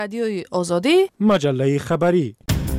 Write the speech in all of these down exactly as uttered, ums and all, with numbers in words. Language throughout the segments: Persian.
رادیوی آزادی، مجله خبری.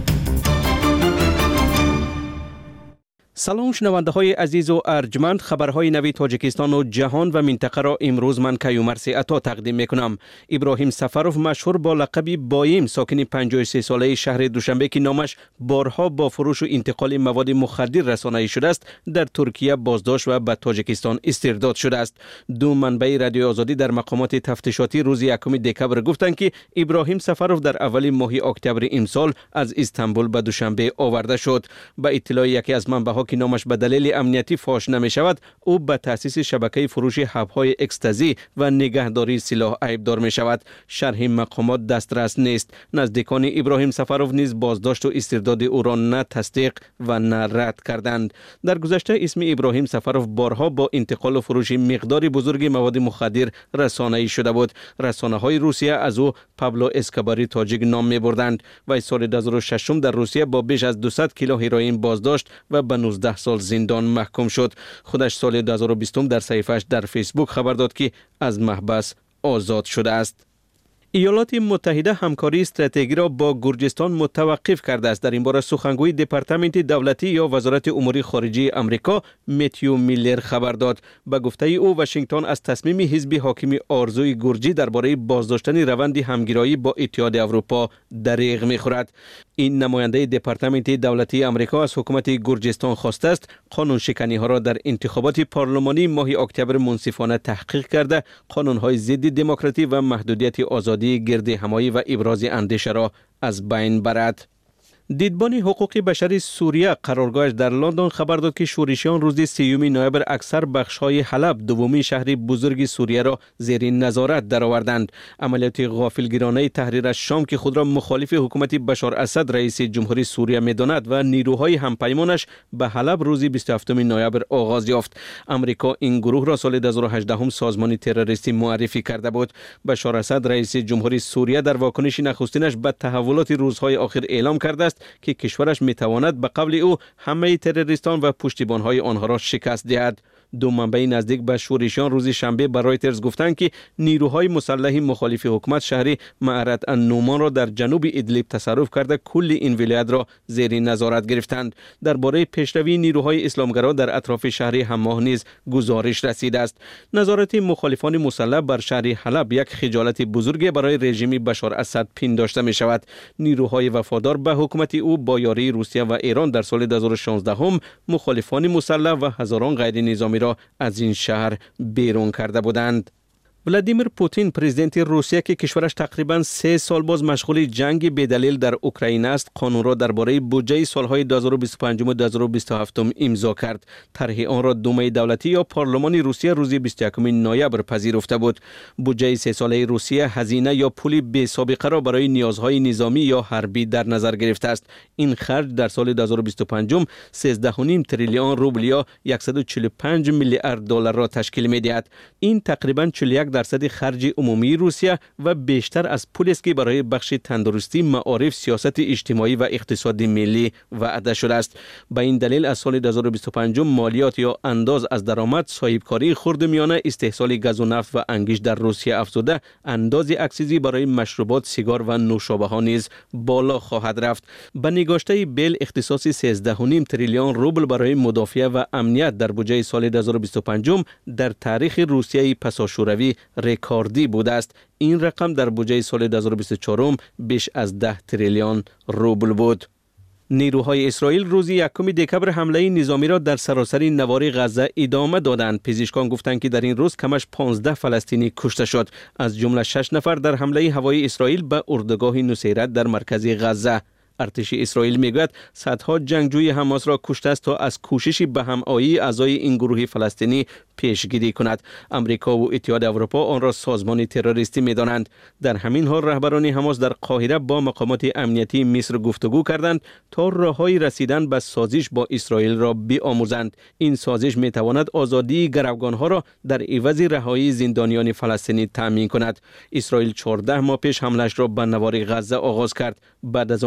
سلام شنونده های عزیز و ارجمند، خبرهای نوی تاجیکستان و جهان و منطقه را امروز من کیومرث عطا تقدیم میکنم. ابراهیم سفروف مشهور با لقب بایم، ساکن پنجاه و سه ساله شهر دوشنبه که نامش بارها با فروش و انتقال مواد مخدر رسانه‌ای شده است، در ترکیه بازداشت و به تاجیکستان استرداد شده است. دو منبع رادیو آزادی در مقامات تفتیشاتی روز یکم دکبر گفتند که ابراهیم سفروف در اول ماه اکتبر امسال از استانبول به دوشنبه آورده شد. به اطلاع یکی از منبع‌ها که نامش به دلیل امنیتی فاش نمی شود، او به تأسیس شبکه فروش حب‌های اکستازی و نگهداری سلاح عیبدار می شود. شرح مقامات دسترس نیست. نزدیکان ابراهیم سفروف نیز بازداشت و استرداد او را نه تصدیق و نه رد کردند. در گذشته اسم ابراهیم سفروف بارها با انتقال و فروش مقداری بزرگ مواد مخدر رسانه‌ای شده بود. رسانه‌های روسیه از او پابلو اسکوباری تاجیک نام می بردند و سال دو هزار و شش در روسیه با بیش از دویست کیلو هروئین بازداشت و به نوزده سال زندان محکوم شد. خودش سال دو هزار و بیست در صحیفه‌اش در فیسبوک خبر داد که از محبس آزاد شده است. ایالات متحده همکاری استراتژی را با گرجستان متوقف کرده است. در این باره سخنگوی دپارتمنت دولتی یا وزارت امور خارجه آمریکا متیو میلر خبر داد. به گفته او واشنگتن از تصمیم حزب حاکم آرزوی گرجی درباره بازداشتن روند همگرایی با اتحاد اروپا دریغ می‌خورد. این نماینده دپارتمنت دولتی آمریکا از حکومت گرجستان خواسته است قانون شکنی ها را در انتخابات پارلمانی ماه اکتبر منصفانه تحقیق کرده، قانون های ضد دموکراسی و محدودیت آزادی گرد همایی و ابراز اندیشه را از بین برد. دیدبان حقوق بشری سوریه قرارگاهش در لندن خبر داد که شورشیان روز سیوم نوامبر اکثر بخش‌های حلب، دومی شهر بزرگ سوریه را زیر نظارت درآوردند. عملیات غافلگیرانه تحریر شام که خود را مخالف حکومت بشار اسد رئیس جمهوری سوریه می‌داند و نیروهای همپیمانش به حلب روز بیست و هفتم نوامبر آغاز یافت. آمریکا این گروه را سال دو هزار و هجده سازمان تروریستی معرفی کرده بود. بشار اسد رئیس جمهوری سوریه در واکنش نخستینش به تحولات روزهای آخر اعلام کرده است که کشورش میتواند به قبل او همه تروریستان و پشتیبانهای آنها را شکست دهد. دو منبع نزدیک به شورشیان روز شنبه به رایترز گفتند که نیروهای مسلح مخالف حکومت شهر معرت النومان را در جنوب ادلیب تصرف کرده کل این ولایت را زیر نظارت گرفتند. درباره پیشروی نیروهای اسلامگرا در اطراف شهر حماه نیز گزارش رسیده است. نظارت مخالفان مسلح بر شهر حلب یک خجالت بزرگ برای رژیم بشار اسد پنداشته می شود. نیروهای وفادار به حکومت او با یاری روسیه و ایران در سال دو هزار و شانزده مخالفان مسلح و هزاران غیر نظامی را از این شهر بیرون کرده بودند. ولادیمیر پوتین پرزیدنت روسیه که کشورش تقریباً سه سال باز مشغول جنگ بدلیل در اوکراین است، قانون را درباره بودجه سالهای دو هزار و بیست و پنج و دو هزار و بیست و هفت امضا کرد. طرح آن را دومه دولتی یا پارلمان روسیه روز بیست و یکم نوامبر پذیرفته بود. بودجه سه ساله روسیه هزینه یا پول بی سابقه را برای نیازهای نظامی یا حربی در نظر گرفته است. این خرج در سال دو هزار و بیست و پنج سیزده و نیم تریلیون روبل یا صد و چهل و پنج میلیارد دلار را تشکیل می‌دهد. این تقریباً چهل و یک درصد خرج عمومی روسیه و بیشتر از پولی است که برای بخش تندرستی، معارف، سیاست اجتماعی و اقتصاد ملی وعده شده است. به این دلیل از سال دو هزار و بیست و پنج مالیات یا انداز از درآمد، صاحبکاری خردمیانه، استحصال گاز و نفت و انگیز در روسیه افزوده، انداز اکسیزی برای مشروبات، سیگار و نوشابه ها نیز بالا خواهد رفت. به نگاشته بیل اختصاص سیزده و نیم تریلیون روبل برای مدافع و امنیت در بودجه سال دو هزار و بیست و پنج در تاریخ روسیه پساشوروی رکوردی بوده است. این رقم در بودجه سال دو هزار و بیست و چهار بیش از ده تریلیون روبل بود. نیروهای اسرائیل روز یکم دکبر حمله نظامی را در سراسر نوار غزه ادامه دادند. پزشکان گفتند که در این روز کمش پانزده فلسطینی کشته شد، از جمله شش نفر در حمله هوایی اسرائیل به اردوگاه نصیرت در مرکز غزه. ارتش اسرائیل میگوید صدها جنگجوی حماس را کشته است تا از کوشش به همایی اعضای این گروه فلسطینی پیشگیری کند. آمریکا و اتحاد اروپا آن را سازمان تروریستی می‌دانند. در همین حال رهبران حماس در قاهره با مقامات امنیتی مصر گفتگو کردند تا راههای رسیدن به سازش با اسرائیل را بیاموزند. این سازش می‌تواند آزادی گروگان‌ها را در عوض رهایی زندانیان فلسطینی تامین کند. اسرائیل چهارده ماه پیش حمله‌اش را به نوار غزه آغاز کرد بعد از آنکه گروه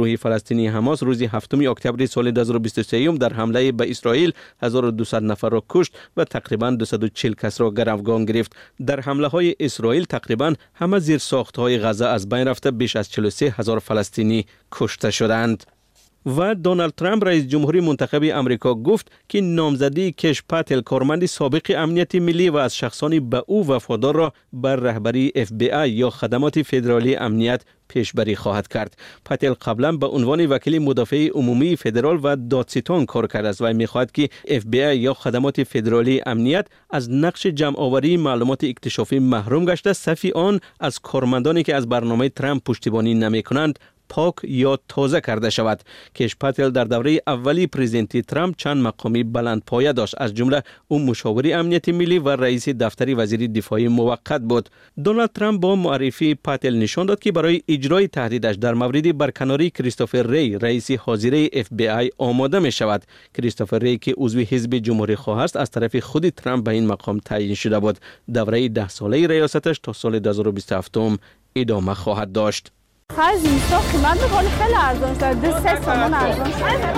گروه فلسطینی حماس روز هفتم اکتبر سال دو هزار و بیست و سه در حمله به اسرائیل هزار و دویست نفر را کشت و تقریباً دویست و چهل کس را گروگان گرفت. در حمله های اسرائیل تقریباً همه زیر ساخت های غزه از بین رفته، بیش از چهل و سه هزار فلسطینی کشته شدند. و دونالد ترامپ رئیس جمهوری منتخب امریکا گفت که نامزدی کش پاتل، کارمند سابق امنیت ملی و از شخصانی به او وفادار را بر رهبری اف بی آی یا خدمات فدرالی امنیت پیشبری خواهد کرد. پاتل قبلا به عنوان وکیل مدافع عمومی فدرال و دادستان کار کرده است و می‌خواهد که اف بی آی یا خدمات فدرالی امنیت از نقش جمع آوری معلومات اکتشافی محروم گشته، صف آن از کارمندانی که از برنامه ترامپ پشتیبانی نمی‌کنند پاک یا تازه کرده شود. کش پاتل در دوره اولی پرزیدنتی ترامپ چند مقامی بلند پایه داشت، از جمله او مشاور امنیت ملی و رئیس دفتر وزیر دفاع موقت بود. دونالد ترامپ با معرفی پاتل نشان داد که برای اجرای تهدیدش در مورد برکناری کریستوفر ری، رئیس حاضره اف بی آی آماده می شود. کریستوفر ری که عضو حزب جمهوری خواه است، از طرف خود ترامپ به این مقام تعیین شده بود. دوره ده ساله ریاستش تا سال دو هزار و بیست و هفت ادامه خواهد داشت. خرج اینستا قیمت می‌کنه خیلی ارزان شده، سه سامان ارزان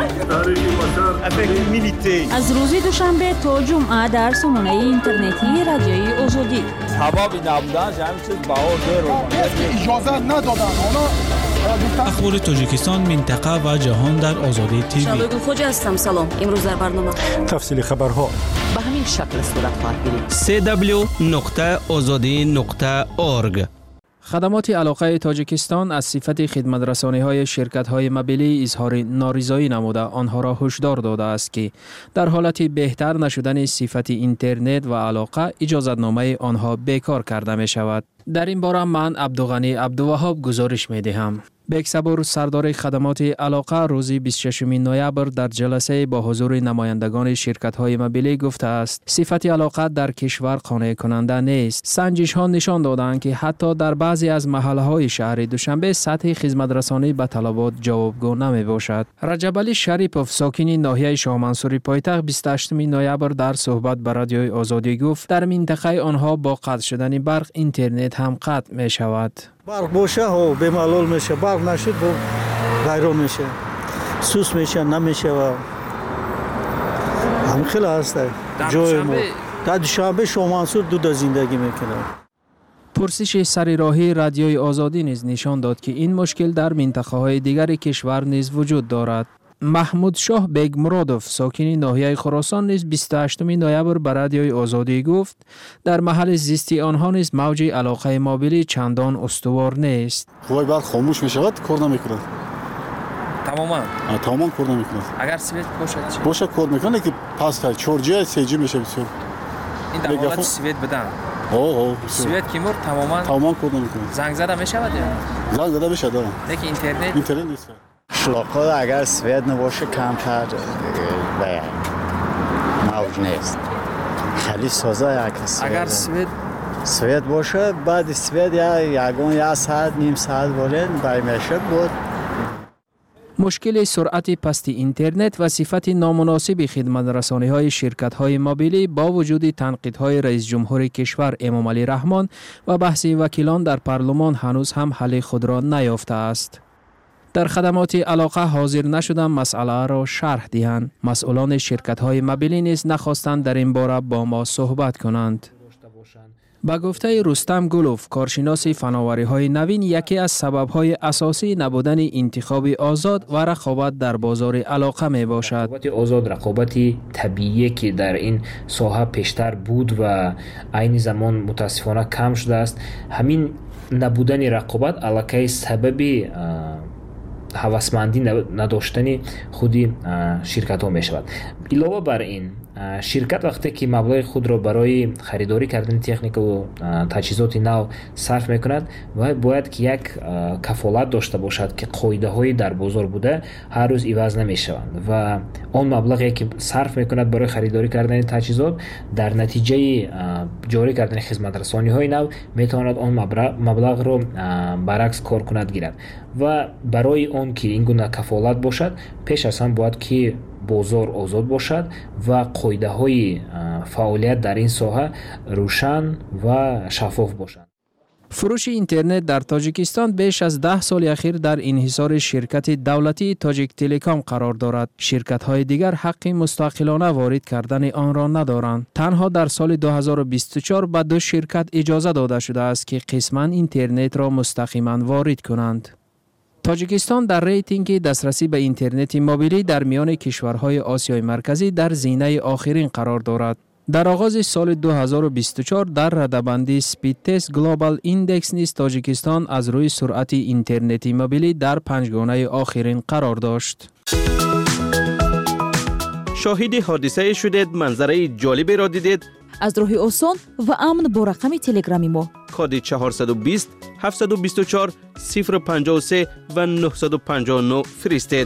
شده. از روز دوشنبه تا جمعه در سامانه اینترنتی رادیوی آزادی. حبابی نبودن همین چیز بهار داره. اجازه ندادن اونا. اخبار تاجیکستان، منطقه و جهان در آزادی تیوی. شبگون خوجا هستم. سلام. امروز در برنامه تفصیل خبرها به همین شکل صورت خواهد گرفت. سی دبلیو نقطه آزادی نقطه اورگ. خدمات علاقه تاجیکستان از صفت خدمت‌رسانی‌های شرکت‌های موبیلی اظهار نارضایی نموده آنها را هشدار داده است که در حالت بهتر نشدن صفت اینترنت و علاقه اجازتنامه آنها بیکار کرده می‌شود. در این باره من عبدالغنی عبدالوهاب گزارش می‌دهم. بکسبور سردار خدمات علاقه روز بیست و ششم نوامبر در جلسه با حضور نمایندگان شرکت‌های موبیلی گفته است صفت علاقه در کشور قانع کننده نیست. سنجش ها نشان دادند که حتی در بعضی از محله‌های شهر دوشنبه سطح خدمت‌رسانی به طلبات جوابگو نمی‌باشد. رجب علی شریپوف ساکن ناحیه شاه منصور پایتخت بیست و هشتم نوامبر در صحبت با رادیوی آزادی گفت در منطقه آنها با قطع شدن برق اینترنت هم قطع می‌شود. برق باشه ها به معلول میشه، برق نشد با غیرو میشه، سوس میشه نمیشه و هم خیلی هسته جای ما در دوشنبه شاه منصور دو دا زندگی میکنه. پرسش سر راهی رادیوی آزادی نیز نشان داد که این مشکل در منطقه های دیگر کشور نیز وجود دارد. محمود شاه بیگ مرادوف ساکن ناحیه خراسان نیز بیست و هشتم نوامبر به رادیوی آزادی گفت در محل زیستی آنها نیز موج علاقه موبیلی چندان استوار نیست. خوبای برق خاموش میشود کار نمیکنه. تماما تماما کار نمیکنه. اگر سویت باشه چی؟ باشه کار میکنه که پس چهار جی سه جی میشه بسیار. این در حالت سویت بدن. ها ها سویت که مر تماما تماما کار نمیکنه. زنگ زده میشود یا؟ زنگ زده میشه دارم. دیگه اینترنت اینترنت نیست. شلاق‌ها اگر سویت نباشه کمتر به موج نیست. خیلی سازه یک سویت. اگر سویت سویت باشه بعد سویت یا یگان یا ساعت نیم ساعت ولن بای میشه بود. مشکل سرعت پست اینترنت و صفت نامناسب خدمت‌رسانی‌های شرکت‌های موبیلی با وجود تنقیدهای رئیس جمهور کشور امام علی رحمان و بحث وکیلان در پارلمان هنوز هم حل خود را نیافته است. در خدمات علاقه حاضر نشدن مسئله را شرح دهند. مسئولان شرکت‌های موبیلی نیز نخواستند در این باره با ما صحبت کنند. با گفته رستم گلوف کارشناس فناوری‌های نوین، یکی از سبب‌های اساسی نبودن انتخاب آزاد و رقابت در بازار علاقه میباشد. رقابت آزاد رقابتی طبیعی که در این ساحه پیشتر بود و عین زمان متاسفانه کم شده است. همین نبودن رقابت علاقه سببی هوسمندی نداشتن خودی شرکت ها می شود. علاوه بر این شرکت وقتی که مبلغ خود را برای خریداری کردن تکنیک و تجهیزات نو صرف می کند و باید که یک کفالت داشته باشد که قاعده های در بازار بوده هر روز عوض نمی شوند و آن مبلغی که صرف می کند برای خریداری کردن تجهیزات در نتیجه جاری کردن خدمت رسانی های نو می تواند آن مبلغ را برعکس کار کند گیرد و برای آن که این گونه کفالت باشد پیش از هم باید که بازار آزاد باشد و قاعده های فعالیت در این ساحه روشن و شفاف باشند. فروش اینترنت در تاجیکستان بیش از ده سال اخیر در انحصار شرکت دولتی تاجیک تلکام قرار دارد. شرکت‌های دیگر حق مستقلانه وارد کردن آن را ندارند. تنها در سال دو هزار و بیست و چهار به دو شرکت اجازه داده شده است که قسماً اینترنت را مستقیما وارد کنند. تاجیکستان در ریتینگ دسترسی به اینترنت موبیلی در میان کشورهای آسیای مرکزی در زینه آخرین قرار دارد. در آغاز سال دو هزار و بیست و چهار در رده‌بندی سپید تست گلوبال ایندکس نیز تاجیکستان از روی سرعت اینترنت موبیلی در پنجگانه آخرین قرار داشت. شاهد حادثه شدید، منظره جالبی را دیدید؟ از راه آسان و امن با رقم تلگرامی ما کد چهارصد و بیست هفتصد و بیست و چهار صفر پنجاه و سه و نهصد و پنجاه و نه فرستید.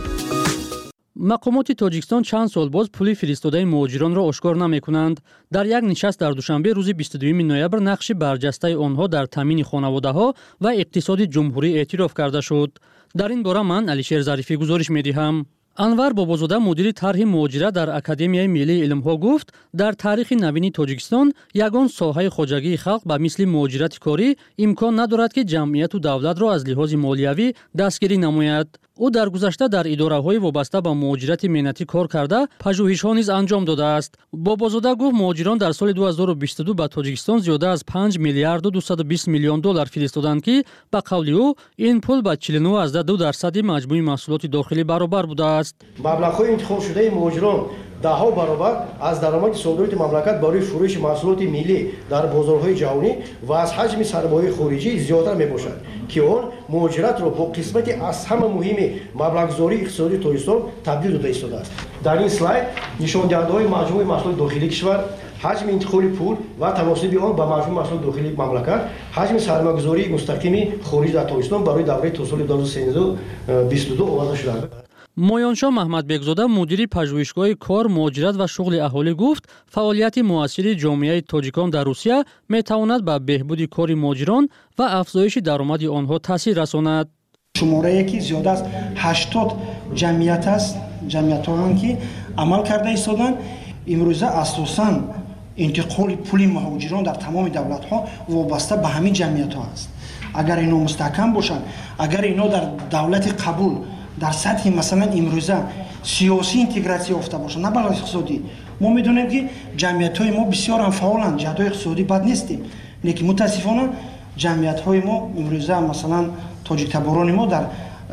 مقامات تاجیکستان چند سال باز پولی فرستاده مهاجران را آشکار نمی‌کنند. در یک نشست در دوشنبه روز بیست و دوم نوامبر نقش برجسته آنها در تامین خانواده‌ها و اقتصاد جمهوری اعتراف کرده شد. در این باره من علیشیر ظریفی گزارش می‌دهم. انور بابازاده مدیر طرح مهاجرت در اکادمیای ملی علم‌ها گفت در تاریخ نوین تاجیکستان یگان ساحه خواجگی خلق به مثل مهاجرت کاری امکان ندارد که جمعیت و دولت را از لحاظ مالیوی دستگیری نماید. او در گذشته در اداره‌های وابسته به مهاجرت مهنتی کار کرده پژوهش‌ها نیز انجام داده است. بابازاده گفت مهاجران در سال دو هزار و بیست و دو به تاجیکستان زیاده از پنج میلیارد و دویست و بیست میلیون دلار فرستادند که به قول او این پول به چهل و نه ازده دو درصد مجموع محصولات داخلی برابر بوده است. مبلغ‌های انتخاب شده مهاجران ده‌ها برابر از درآمد صادرات مملکت برای فروش محصولات ملی در بازارهای جهانی و از حجم سرمایه خارجی زیادتر میباشد که آن مهاجرت را با قسمتی از همه مهم مبلغ‌گذاری اقتصادی تاجیکستان تبدیل داده ایستاده است. در این اسلاید نشان دهنده‌های مجموع محصولات داخلی کشور، حجم انتقال پول و تناسب آن با مجموع محصولات داخلی مملکت، حجم سرمایه‌گذاری مستقیم خارجی در تاجیکستان برای دوره تا سال دو هزار و سیزده و بیست و دو آورده شده است. مایانشاه محمد بگزاده مدیر پژوهشگاه کار، مهاجرت و شغل اهالی گفت فعالیت مؤثر جامعه تاجیکان در روسیه میتواند به بهبود کار مهاجران و افزایش درآمد آنها تاثیر رساند. شماره یکی زیاده است هشتاد جمعیت است، جمعیت ها که عمل کرده ایستادن. امروزه اساساً انتقال پول مهاجران در تمام دولت ها وابسته به همین جمعیت ها است. اگر اینا مستحکم باشند، اگر اینا در دولت قبول در سطح مثلا امروزه سیاسی اینتگراسیون یافته باشه نه بلکه اقتصادی، ما میدونیم که جمعیت های ما بسیار هم فعالند، جهت اقتصادی بد نیستیم، لیکن متاسفانه جمعیت های ما امروزه مثلا تاجیک تباران ما در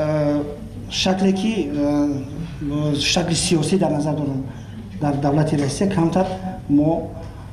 شکلی که شکل سیاسی در نظر دارم در دولت روسیه کمتر ما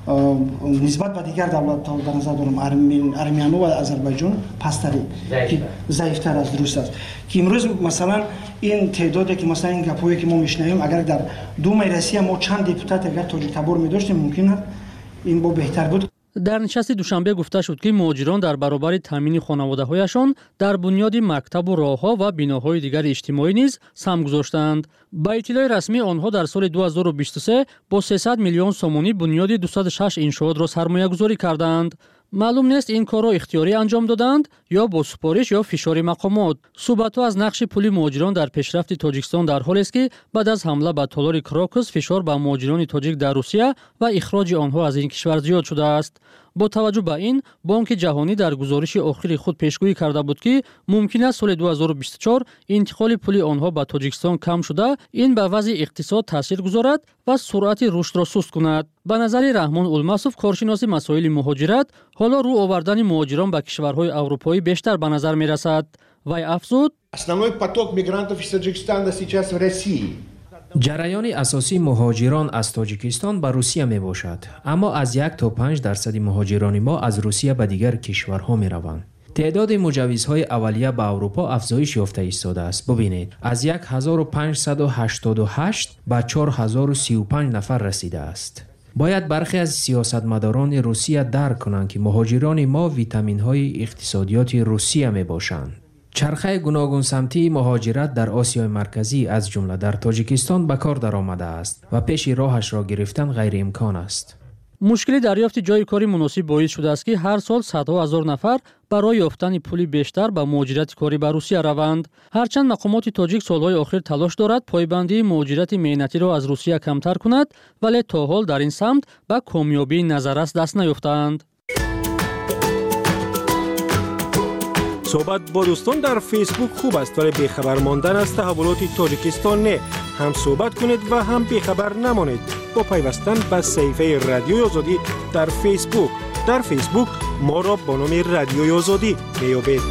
نسبت به دیگر دولت ها در نظر دارم ارمنی و آذربایجان پستری که ضعیفتر از روسیه است که امروز مثلا این تعدادی که مثلا این گپایی که ما میشنویم اگر در دومای روسیه ما چند دپوتات اگر تاجیک تبار می‌داشتیم ممکن است این با بهتر بود. در نشست دوشنبه گفته شد که مهاجران در برابر تامین خانواده‌هایشان در بنیاد مکتب و راه‌ها و بناهای دیگر اجتماعی نیز سهم گذاشتند. با اطلاع رسمی آنها در سال دو هزار و بیست و سه با سیصد میلیون سومانی بنیاد دویست و شش انشاءات را سرمایه‌گذاری کردند. معلوم نیست این کار را اختیاری انجام دادند یا با سفارش یا فشار مقامات. صحبت‌ها از نقش پول مهاجران در پیشرفت تاجیکستان در حالی است که بعد از حمله به تالار کراکوس فشار بر مهاجران تاجیک در روسیه و اخراج آنها از این کشور زیاد شده است. با توجه به این بانک جهانی در گزارش آخر خود پیشگویی کرده بود که ممکن است سال دو هزار و بیست و چهار انتقال پول آنها به تاجیکستان کم شده این به وضع اقتصاد تاثیر گذارد و سرعت رشد را سست کند. به نظر رحمان الماسوف کارشناس مسائل مهاجرت حالا رو آوردن مهاجران به کشورهای اروپایی بیشتر به نظر می رسد. وی افزود Основной поток мигрантов из Таджикистана сейчас в России. جریان اساسی مهاجران از تاجیکستان به روسیه می باشد، اما از یک تا پنج درصد مهاجران ما از روسیه به دیگر کشورها می روند. تعداد مجوزهای اولیه به اروپا افزایش یافته ایستاده است. ببینید از هزار و پانصد و هشتاد و هشت به چهار هزار و سی و پنج نفر رسیده است. باید برخی از سیاستمداران روسیه درک کنند که مهاجران ما ویتامین های اقتصادیات روسیه می باشند. چرخه گوناگون سمتی مهاجرت در آسیای مرکزی از جمله در تاجیکستان به کار درآمده است و پیش راهش را گرفتن غیر امکان است. مشکل دریافت جای کاری مناسب باعث شده است که هر سال صدها هزار نفر برای یافتن پولی بیشتر به مهاجرت کاری به روسیه روند. هرچند مقامات تاجیک سالهای آخر تلاش دارد پایبندی مهاجرت مهنتی را از روسیه کمتر کند، ولی تا حال در این سمت به کامیابی نظررس دست نیافتند. صحبت با دوستان در فیسبوک خوب است ولی بیخبر ماندن از تحولات تاجیکستان نه. هم صحبت کنید و هم بیخبر نمانید با پیوستن به صفحه رادیوی آزادی در فیسبوک. در فیسبوک ما را با نام رادیوی آزادی میابید.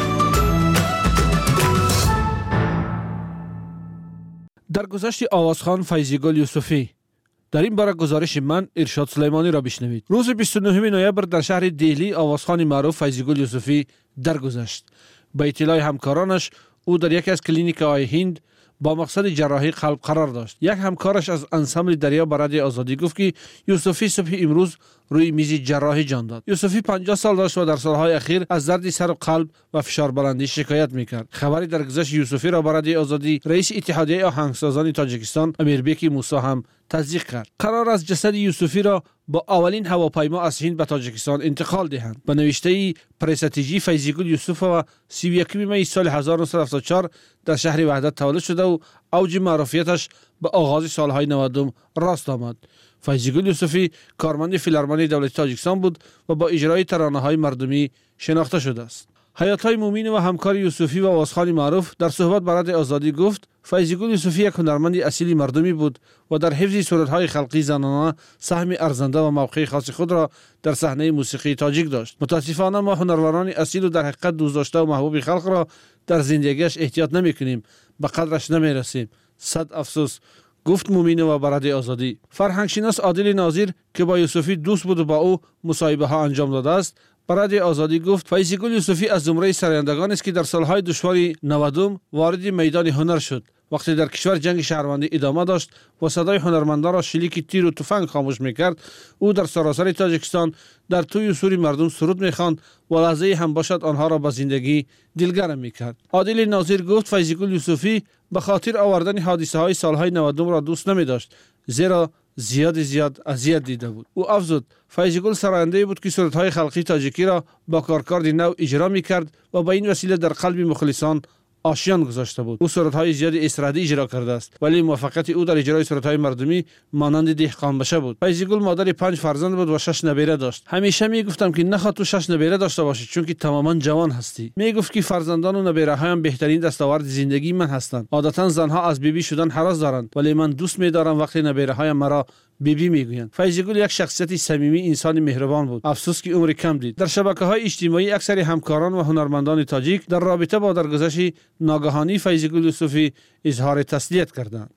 در گذشت آوازخوان فیضیگل یوسفی. در این باره گزارش من ارشاد سلیمانی را بشنوید. روز بیست و نهم نوامبر در شهر دهلی آوازخوان معروف فیضیگل یوسفی درگذشت. با اطلاع همکارانش او در یکی از کلینیک‌های هند با مقصد جراحی قلب قرار داشت. یک همکارش از انسامبل دریا به رادیو آزادی گفت که یوسفی صبح امروز روی میز جراحی جان داد. یوسفی پنجاه سال داشت و در سالهای اخیر از درد سر و قلب و فشار بلندی شکایت میکرد. خبری درگذشت یوسفی را به رادیو آزادی رئیس اتحادیه آهنگسازان تاجیکستان امیربک موسی هم تصدیق کرد. قرار است جسد یوسفی را با اولین هواپیما از هند به تاجیکستان انتقال دهند. به نوشته پرستیجی فیضیگل یوسف و سی و یکم می سال هزار و نهصد و هفتاد و چهار در شهر وحدت تولد شده و اوج معروفیتش به آغاز سالهای نود راست آمد. فیضیگل یوسفی کارمند فیلارمونی دولتی تاجیکستان بود و با اجرای ترانه‌های مردمی شناخته شده است. حیات‌های مومین و همکار یوسفی و آوازخوان معروف در صحبت با رادیو آزادی گفت فیضیگل یوسفی یک هنرمند اصیل مردمی بود و در حفظ صورت‌های خلقی زنانه سهم ارزنده و موقع خاص خود را در صحنه موسیقی تاجیک داشت. متاسفانه ما هنروران اصیل و در حقیقت دوست داشته و محبوب خلق را در زندگیش احتیاط نمی‌کنیم، به قدرش نمی‌رسیم. صد افسوس، گفت مومین و براد آزادی. فرهنگشناس عادل ناظر که با یوسفی دوست بود و با او مصاحبه ها انجام داده است، براد آزادی گفت فیضیگل یوسفی از زمره سرایندگان است که در سالهای دشوار نودم وارد میدان هنر شد. وقتی در کشور جنگ شهروندی ادامه داشت و صدای هنرمندان را شلیک تیر و تفنگ خاموش میکرد، او در سراسر تاجیکستان در توی سوری مردم سرود میخواند و لحظه هم باشد آنها را به زندگی دلگرم میکرد. عادل ناظر گفت فیضیگل یوسفی به خاطر آوردن حادثه های سالهای نودم را دوست نمی داشت، زیرا زیاد زیاد اذیت دیده بود. او افزود فیضیگل سراینده بود که سرودهای خلقی تاجیکی را با کارکرد نو اجرا میکرد و با این وسیله در قلب مخلصان آشیان گذاشته بود. او سرودهای زیادی استرادی اجرا کرده است ولی موفقیت او در اجرای سرودهای مردمی مانند دهقان بشه بود. فیضیگل مادر پنج فرزند بود و شش نبیره داشت. همیشه میگفتم که نخواد تو شش نبیره داشته باشی چون که تماما جوان هستی. میگفت که فرزندان و نبیره هایم بهترین دستاورد زندگی من هستند. عادتا زنها از بیبی شدن حراس دارند ولی من دوست می‌دارم وقتی نبیره هایم مرا بیبی میگویند. فیضیگل یک شخصیت صمیمی، انسان مهربان بود. افسوس که عمر کم دید. در شبکه‌های اجتماعی اکثر همکاران و هنرمندان تاجیک در رابطه با درگذشت ناگهانی فیضیگل یوسفی اظهار تسلیت کردند.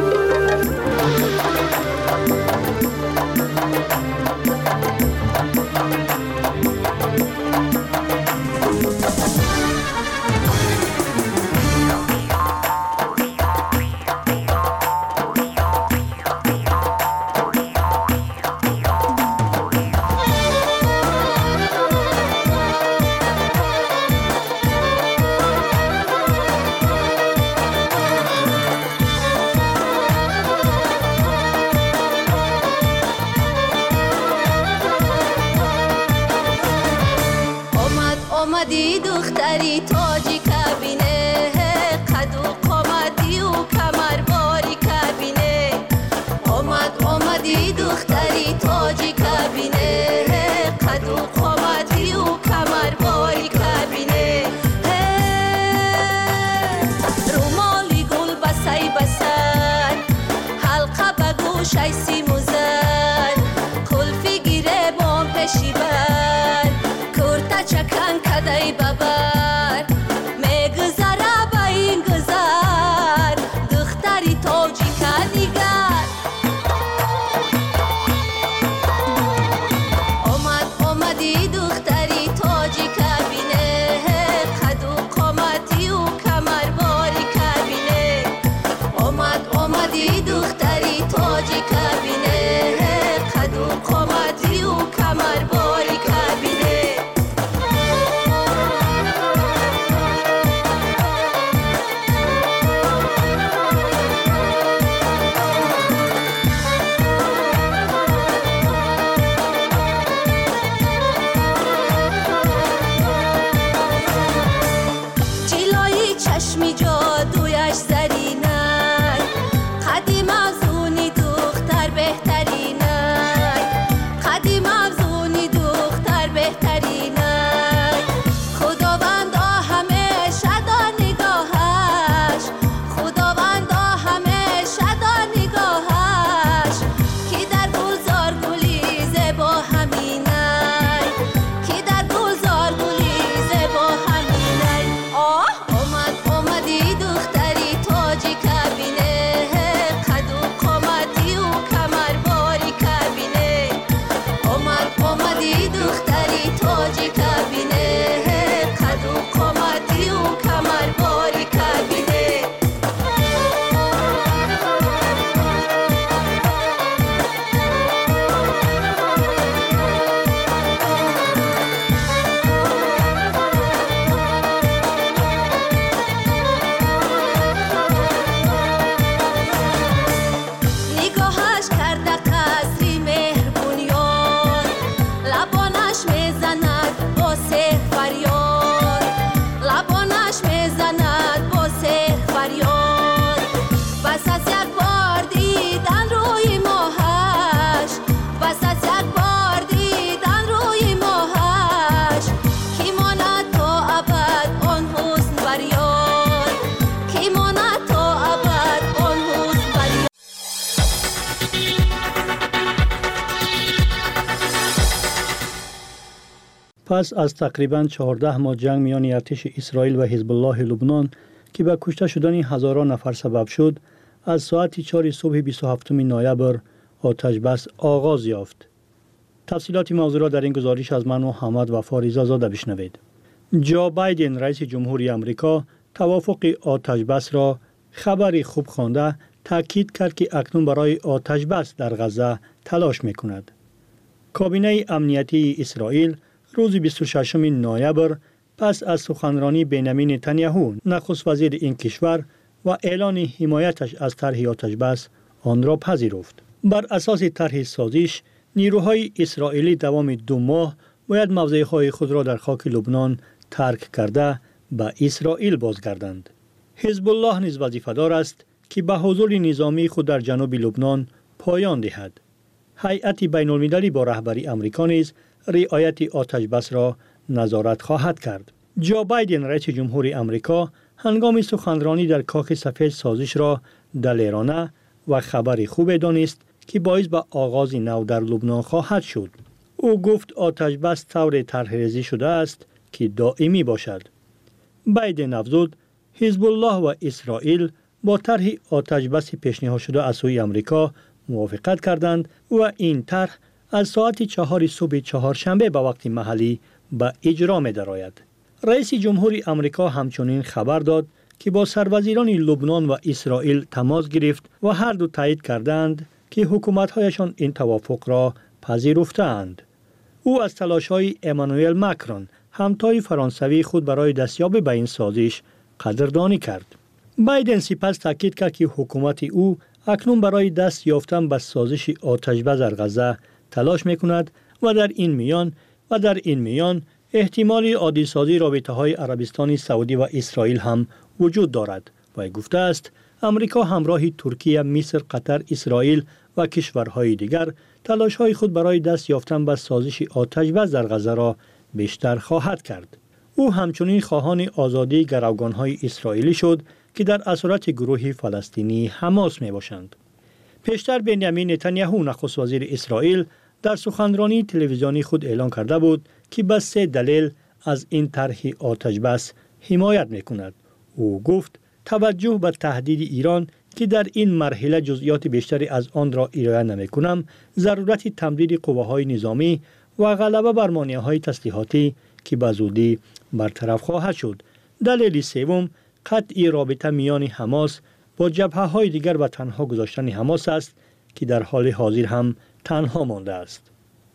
آمدی دختری تاجی کبینه قد و قامتی و کمر باری کبینه آمد آمدی دختری تاجی کبینه قد و قامتی و کمر باری کبینه رومالی گل بسی بسن حلقه به گوشی سیموزن کلفی گیره بام پشی بر کرتا چکن کدای ببر میگذره با این گذر دختری تاجی کنیگر آمد آمدی دختری تاجی کبینه قد و قامتی و کمر باری کبینه آمد آمدی دختری تاجی کبینه قد و قامتی و کمر باری کبینه جلوی چشمی جادویش زرینه قدیم افزونی دختر بهترینه قدیم افزونی دختر بهترینه خداوند پس از تقریباً چهارده ماه جنگ میان ارتش اسرائیل و حزب الله لبنان که به کشته شدن هزاران نفر سبب شد، از ساعت چهار صبح بیست و هفتم نوامبر آتش بس آغاز یافت. تفصیلات موضوع را در این گزارش از من محمد وفا رضازاده بشنوید. جو بایدن رئیس جمهوری آمریکا توافق آتش بس را خبری خوب خوانده تاکید کرد که اکنون برای آتش بس در غزه تلاش میکند. کابینه امنیتی اسرائیل روز بیست و ششم نوامبر پس از سخنرانی بنیامین نتانیاهو نخست وزیر این کشور و اعلان حمایتش از طرح آتش بس آن را پذیرفت. بر اساس طرح سازش، نیروهای اسرائیلی دوام دو ماه باید موضعهای خود را در خاک لبنان ترک کرده به اسرائیل بازگردند. حزب الله نیز وظیفه‌دار است که به حضور نظامی خود در جنوب لبنان پایان دهد. هیئت بین المللی با رهبری آمریکا نیز رعایت آتش بس را نظارت خواهد کرد. جو بایدن رئیس جمهوری آمریکا هنگام سخنرانی در کاخ سفید سازش را دلیرانه و خبری خوب دانست که باعث به آغاز نو در لبنان خواهد شد. او گفت آتش بس طور طرح‌ریزی شده است که دائمی باشد. بایدن افزود حزب الله و اسرائیل با طرح آتش بس پیشنهاد شده از سوی آمریکا موافقت کردند و این طرح از ساعت چهار صبح چهارشنبه به وقت محلی به اجرا می درآید. رئیس جمهوری آمریکا همچنین خبر داد که با سروزیران لبنان و اسرائیل تماس گرفت و هر دو تایید کردند که حکومت‌هایشان این توافق را پذیرفتند. او از تلاش‌های امانوئل ماکرون همتای فرانسوی خود برای دستیابی به این سازش قدردانی کرد. بایدن سپس تاکید کرد که حکومت او اکنون برای دست یافتن به سازش آتش بس در غزه تلاش می‌کند و در این میان و در این میان احتمال عادی سازی رابطه‌های عربستان سعودی و اسرائیل هم وجود دارد و گفته است آمریکا همراه ترکیه، مصر، قطر، اسرائیل و کشورهای دیگر تلاش‌های خود برای دست یافتن به سازش آتش بس در غزه را بیشتر خواهد کرد. او همچنین خواهان آزادی گروگان‌های اسرائیلی شد که در اسارت گروه فلسطینی حماس میباشند. پیشتر بنیامین نتانیاهو نخست وزیر اسرائیل در سخنرانی تلویزیونی خود اعلان کرده بود که به سه دلیل از این طرح آتش بس حمایت میکند. او گفت توجه به تهدید ایران که در این مرحله جزئیات بیشتری از آن را ارائه نمیکنم، ضرورت تمدید قواهای نظامی و غلبه بر مانعهای تسلیحاتی که به زودی برطرف خواهد شد. دلیل سوم قطع رابطه میان حماس با جبهه‌های دیگر و تنها گذاشتن حماس است که در حال حاضر هم تنها مانده است.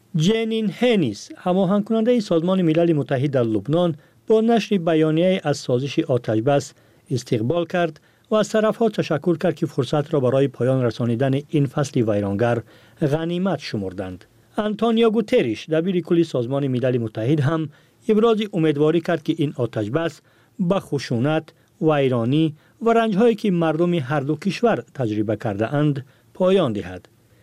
جنین هنیس، هماهنگ کننده سازمان ملل متحد در لبنان، با نشر بیانیه از سازش آتش بس استقبال کرد و از طرف‌ها تشکر کرد که فرصت را برای پایان رسانیدن این فصل ویرانگر غنیمت شمردند. آنتونیو گوتریش، دبیر کل سازمان ملل متحد، هم ابراز امیدواری کرد که این آتش بس به خشونت، ویرانی و رنج‌هایی که مردم هر دو کشور تجربه کرده اند پایان دهد.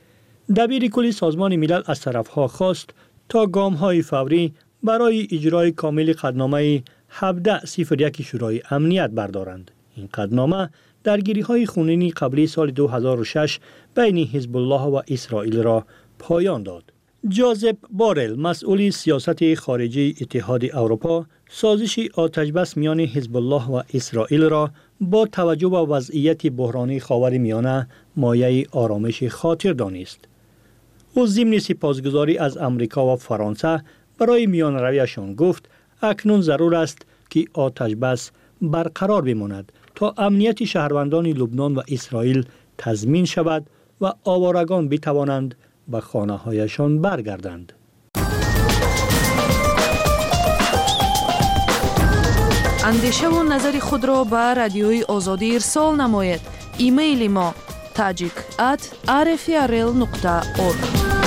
دبیر کل سازمان ملل از طرف‌ها خواست تا گام‌های فوری برای اجرای کامل قطعنامه هفده صفر یک شورای امنیت بردارند. این قطعنامه درگیری‌های خونینی قبلی سال دو هزار و شش بین حزب الله و اسرائیل را پایان داد. جوزپ بارل، مسئول سیاست خارجی اتحاد اروپا، سازش آتش بس میان حزب الله و اسرائیل را با توجه به وضعیت بحرانی خاورمیانه مایه آرامش خاطر دانست. او ضمن سپاسگزاری از آمریکا و فرانسه برای میان رویشان گفت اکنون ضرور است که آتش بس برقرار بماند تا امنیت شهروندان لبنان و اسرائیل تضمین شود و آوارگان بتوانند به خانه‌هایشان برگردند. اندیشه و نظر خود را به رادیوی آزادی ارسال نمایید. ایمیل ما tajik at r f r l nokta org.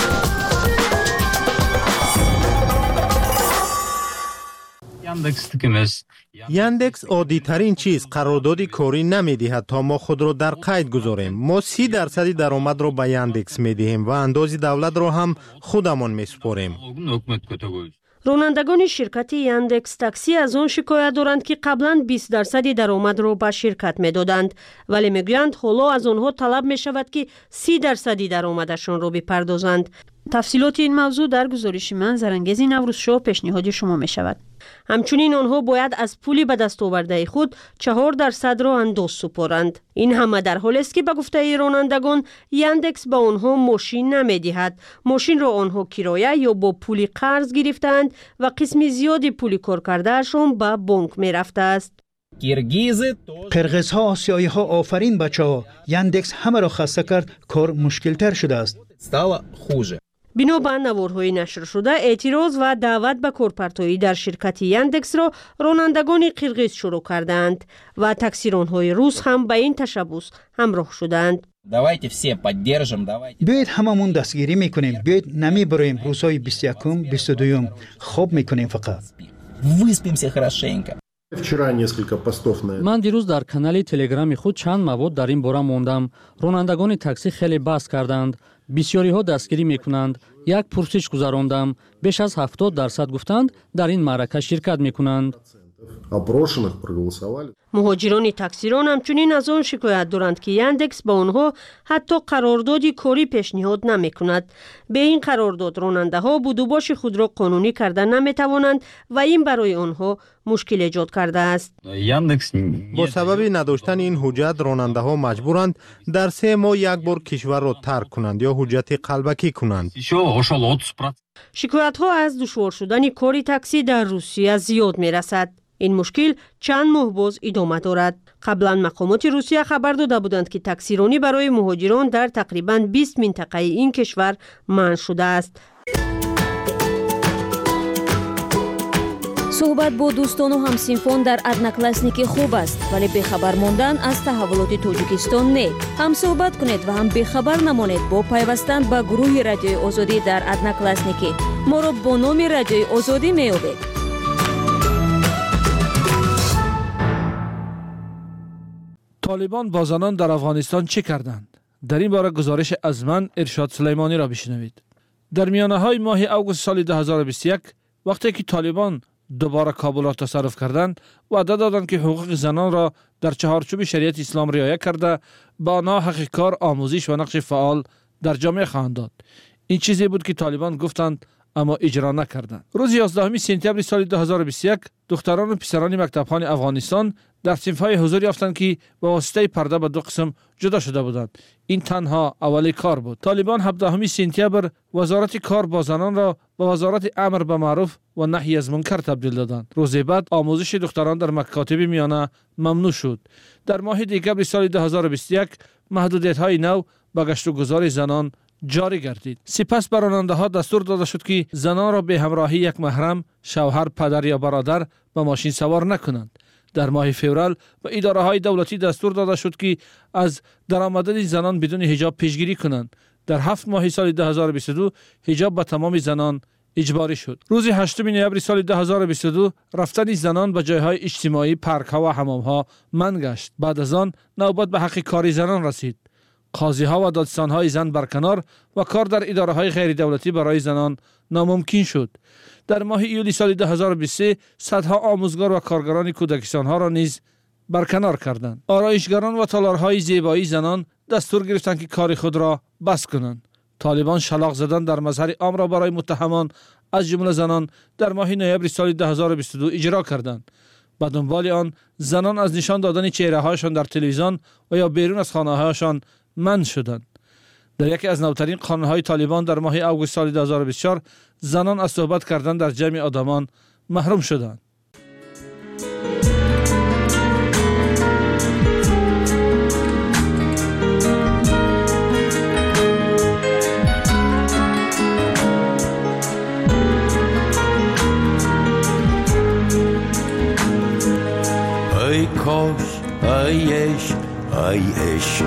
یاندکس عادی ترین چیز قراردادی کاری نمی دهد تا ما خود را در قید گذاریم. ما سی درصد درآمد را به یاندکس می دهیم و اندازی دولت را هم خودمان می سپاریم. رانندگان شرکت یاندکس تاکسی از آن شکایت دارند که قبلا بیست درصد درآمد را به شرکت می دادند، ولی می گویند حالا از آنها طلب می شود که سی درصد درآمدشان را بپردازند. تفصیلات این موضوع در گزارش من زرنگزی نوروزشاه پیشنهاد شما می شود. همچنین آنها باید از پولی به دست آورده خود چهار درصد را انداز سپارند. این همه در حالی است که به گفته رانندگان یاندکس به آنها ماشین نمیدهد. ماشین را آنها کرایه یا با پولی قرض گرفتند و قسم زیادی پولی کار کردهشان به بانک می رفته است. قرغیز ها آسیایی ها آفرین بچه ها، یاندکس همه را خسته کرد، کار مشکل تر شده است. بنا به نوارهای نشر شده اعتراض و دعوت به کارپرتایی در شرکت یاندکس را رانندگان قرغیز شروع کردند و تاکسیرانهای روس هم به این تشبوس همراه شدند. بیایید هممون دستگیری میکنیم، بیایید نمی بریم روزهای بیست و یکم بیست و دوم خوب میکنیم فقط. من دیروز در کانال تلگرام خود چند مواد در این باره موندم. رانندگان تاکسی خیلی بحث کردند. بسیاری ها دستگیری میکنند. یک پرسش گذراندم. بیش از هفتاد درصد گفتند در این معرکه شرکت میکنند. مهاجران تاکسیران همچنین از آن شکایت دارند که یاندکس با آنها حتی قراردادی کاری پیشنهاد نمی کند. به این قرارداد راننده ها بود و باش خود را قانونی کردن نمی توانند و این برای آنها مشکل ایجاد کرده است. با سبب نداشتن این حجت راننده ها مجبورند در سه ماه یک بار کشور را ترک کنند یا حجت قلبکی کنند. شکایت ها از دشوار شدن کاری تاکسی در روسیه زیاد می رسد. این مشکل چند ماه باز ادامه دارد. قبلا مقامات روسیه خبر داده بودند که تاکسیرانی برای مهاجران در تقریباً بیست منطقه این کشور منع شده است. صحبت با دوستان و همسینفان در ادناکلاسنیک خوب است، ولی بخبر ماندن از تحولات تاجیکستان نه. هم صحبت کنید و هم بخبر نمانید با پیوستن به گروه رادیوی آزادی در ادناکلاسنیک. ما را با نام رادیوی آزادی می‌یابید. طالبان با زنان در افغانستان چه کردند؟ در این باره گزارش از من ارشاد سلیمانی را بشنوید. در میانه های ماه اوگوست سال دو هزار و بیست و یک وقتی که طالبان دوباره کابل را تصرف کردند، وعده دادند که حقوق زنان را در چهارچوب شریعت اسلام رعایت کرده با آنها حق کار، آموزش و نقش فعال در جامعه خواهند داد. این چیزی بود که طالبان گفتند اما اجرا نکردند. روز یازدهم سپتامبر سال دو هزار و بیست و یک دختران و پسران مکتبخانه افغانستان در صنف‌های حضور یافتند که با واسطه پرده به دو قسم جدا شده بودند. این تنها اولی کار بود. طالبان هفدهم سپتامبر وزارت کار با زنان را به وزارت امر به معروف و نهی از منکر تبدیل دادند. روز بعد آموزش دختران در مکاتب میانه ممنوع شد. در ماه دکمبر سال دو هزار و بیست و یک محدودیت‌های نو به گشت و گذار زنان جاری گردید. سپس بر راننده ها دستور داده شد که زنان را به همراهی یک محرم، شوهر، پدر یا برادر به ماشین سوار نکنند. در ماه فوریه به اداره های دولتی دستور داده شد که از درآمدن زنان بدون حجاب پیشگیری کنند. در هفت ماه سال دو هزار و بیست و دو حجاب به تمام زنان اجباری شد. روز هشتم نوامبر سال دو هزار و بیست و دو رفتن زنان به جایهای اجتماعی، پارک ها و حمام ها منع گشت. بعد از آن نوبت به حق کاری زنان رسید. قاضی ها و دادستان های زن برکنار و کار در اداره های غیر دولتی برای زنان ناممکن شد. در ماه ایولی سال دو هزار و بیست و سه صدها آموزگار و کارگران کودکستان ها را نیز برکنار کردند. آرایشگران و تالارهای زیبایی زنان دستور گرفتند که کار خود را بس کنند. طالبان شلاق زدن در مظهر عام را برای متهمان از جمله زنان در ماه نوامبر سال دو هزار و بیست و دو اجرا کردند. به دنبال آن زنان از نشان دادن چهره هایشان در تلویزیون و یا بیرون از خانه هایشان منع شدند. در یکی از نوترین قانون‌های طالبان در ماه اوگوست سال دو هزار و بیست و چهار زنان از صحبت کردن در جمع آدمان محروم شدند. ای کاش ای عشق ای عشق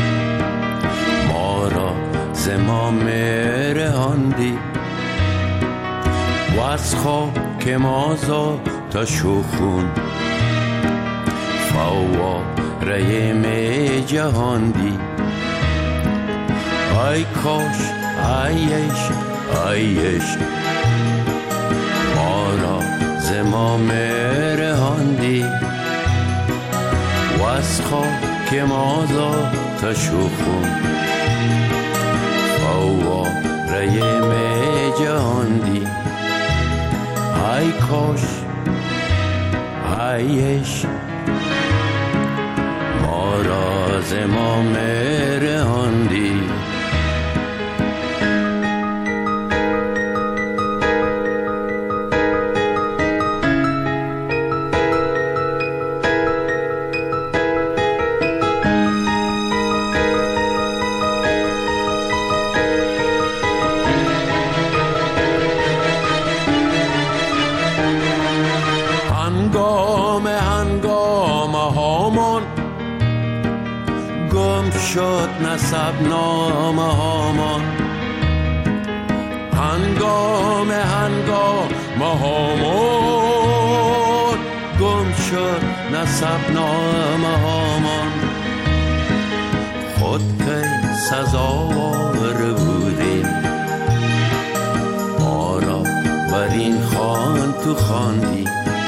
ما را ز ما مرهاندی و از خاک ما زاد شخون فواره می جهاندی. ای کاش ای عشق ای عشق ما را ز ما مرهاندی و از خاک ما زاد شخون فواره می جهاندی ای کاش ای عشق ما راز ما میرهاندی شد نسب نامه هامان هنگام هنگام هامان گم شد نسب نامه هامان خود که سزاوار بودیم ما را بر این خوان تو خواندی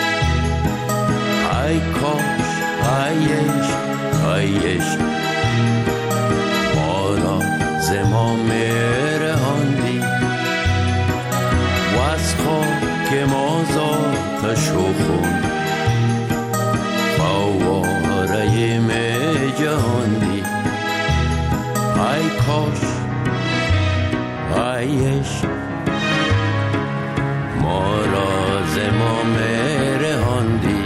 ای کاش ای عشق ای عشق ما میرهاندی و از خاک ما ذاتش و خون فواره می جهاندی ای کاش ای عشق ما راز ما میرهاندی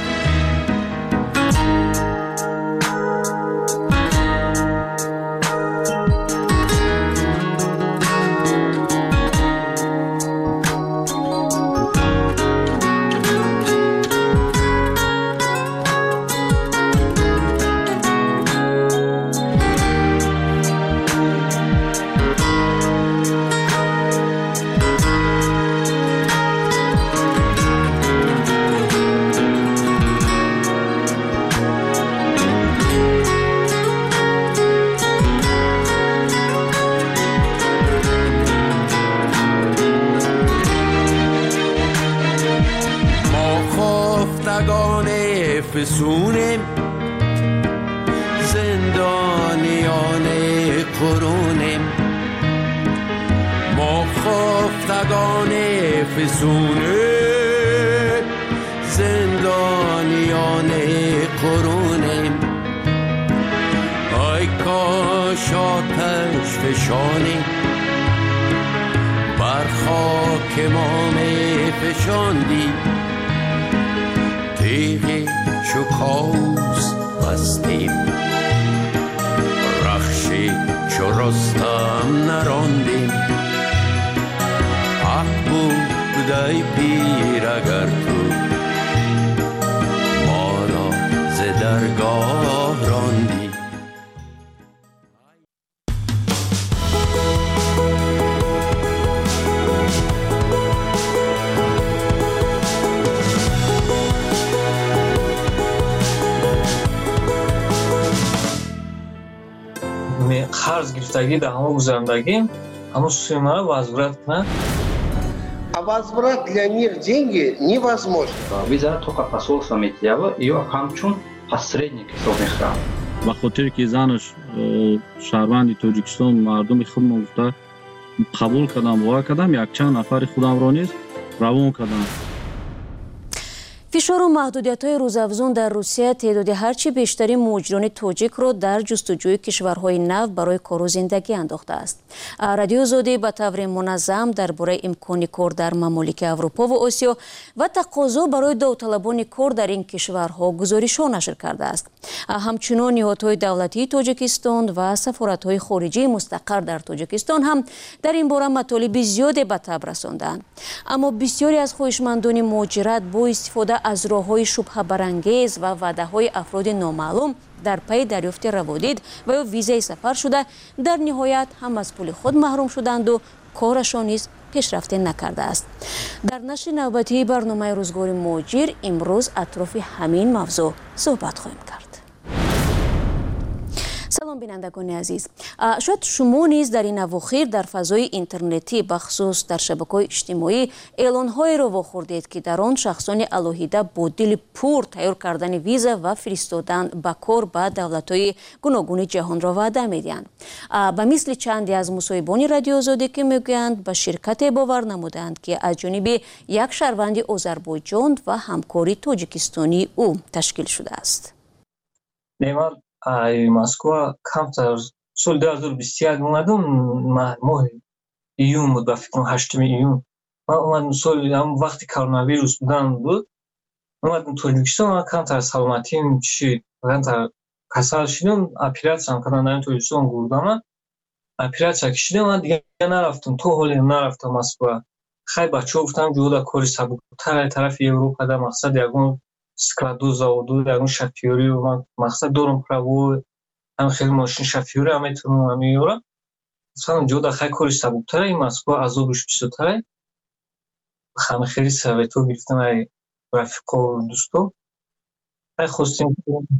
فسونیم زندانیان قرونیم ما خفتگان فسونیم زندانیان قرونیم ای کاش آتش فشانی بر خاک ما می فشاندی تیغی چو کاوس بستیم رخشی چو رستم نراندیم حق بود ای پیر اگر تو ما را ز درگاه راندی قرض گرفتگی در همه گذراندگی همه сумма возвратна. А возврат для них деньги невозможно. Виза только посольство Митьява, ее хамчун посредник совместно. به خاطر که زنش شهروند تاجیکستان مردم خودم گفته قبول کردم و کردم یک چند نفر خودم را نیز روان کردم. فشار و محدودیت‌های روزافزون در روسیه تعداد هرچی بیشتری مهاجران تاجیک را در جستجوی کشورهای نو برای کار و زندگی انداخته است. رادیو آزادی به طور منظم درباره امکان کار در ممالک اروپا و آسیا و تقاضا برای داوطلبان کار در این کشورها گزارش‌ها نشر کرده است. همچنین نهادهای دولتی تاجیکستان و سفارت‌های خارجی مستقر در تاجیکستان هم در این باره مطالب زیادی به تب رساندند. اما بسیاری از خواهشمندان مهاجرت با استفاده از راه‌های شبهه برانگیز و وعده‌های افراد نامعلوم در پی دریافت روادید و یا ویزای سفر شده در نهایت هم از پول خود محروم شدند و کارشان نیز پیشرفت نکرده است. در نشر نوبتی برنامه روزگار مهاجر امروز اطراف همین موضوع صحبت خواهیم کرد. سلام بینندگان عزیز، شاید شما نیز در این اواخر در فضای اینترنتی بخصوص در شبکه‌های اجتماعی اعلان‌های را واخوردید که در آن شخصان الهیده با دل پر تیار کردن ویزا و فرستادن به کار به دولت‌های گوناگون جهان را وعده می‌دهند. به مثل چندی از مصاحبان رادیو آزادی که میگویند به شرکت باور نمودند که از جانب یک شهروند آذربایجان و همکاری تاجیکستانی او تشکیل شده است. نمار ای مسکو کمتر سال دو هزار و بیست و یک اومدم ماه ایون بود، فکر کنم هشتم ایون من اومدم. سال هم وقتی کرونا ویروس بودن بود اومدم تاجیکستان. من کمتر سلامتیم چی کمتر کسل شدم، اپراسیون هم کردن در تاجیکستان گردم، اپراسیون کشیدم. من دیگه نرفتم تو حالی نرفتم مسکو. خیلی بچه‌ها گفتم جودا کاری سبک‌تر طرف اروپا در مقصد یگون سکلادو زاودو در اون شفیوری و من مقصد دارم پراو هم خیلی ماشین شفیوری هم میتونم هم میورم. مثلا جودا خیلی کاری سبک‌تر این مسکو عذابش بیشتره. خیلی خیلی سویتو گرفتم ای رفیقا و دوستو. خیلی خواستیم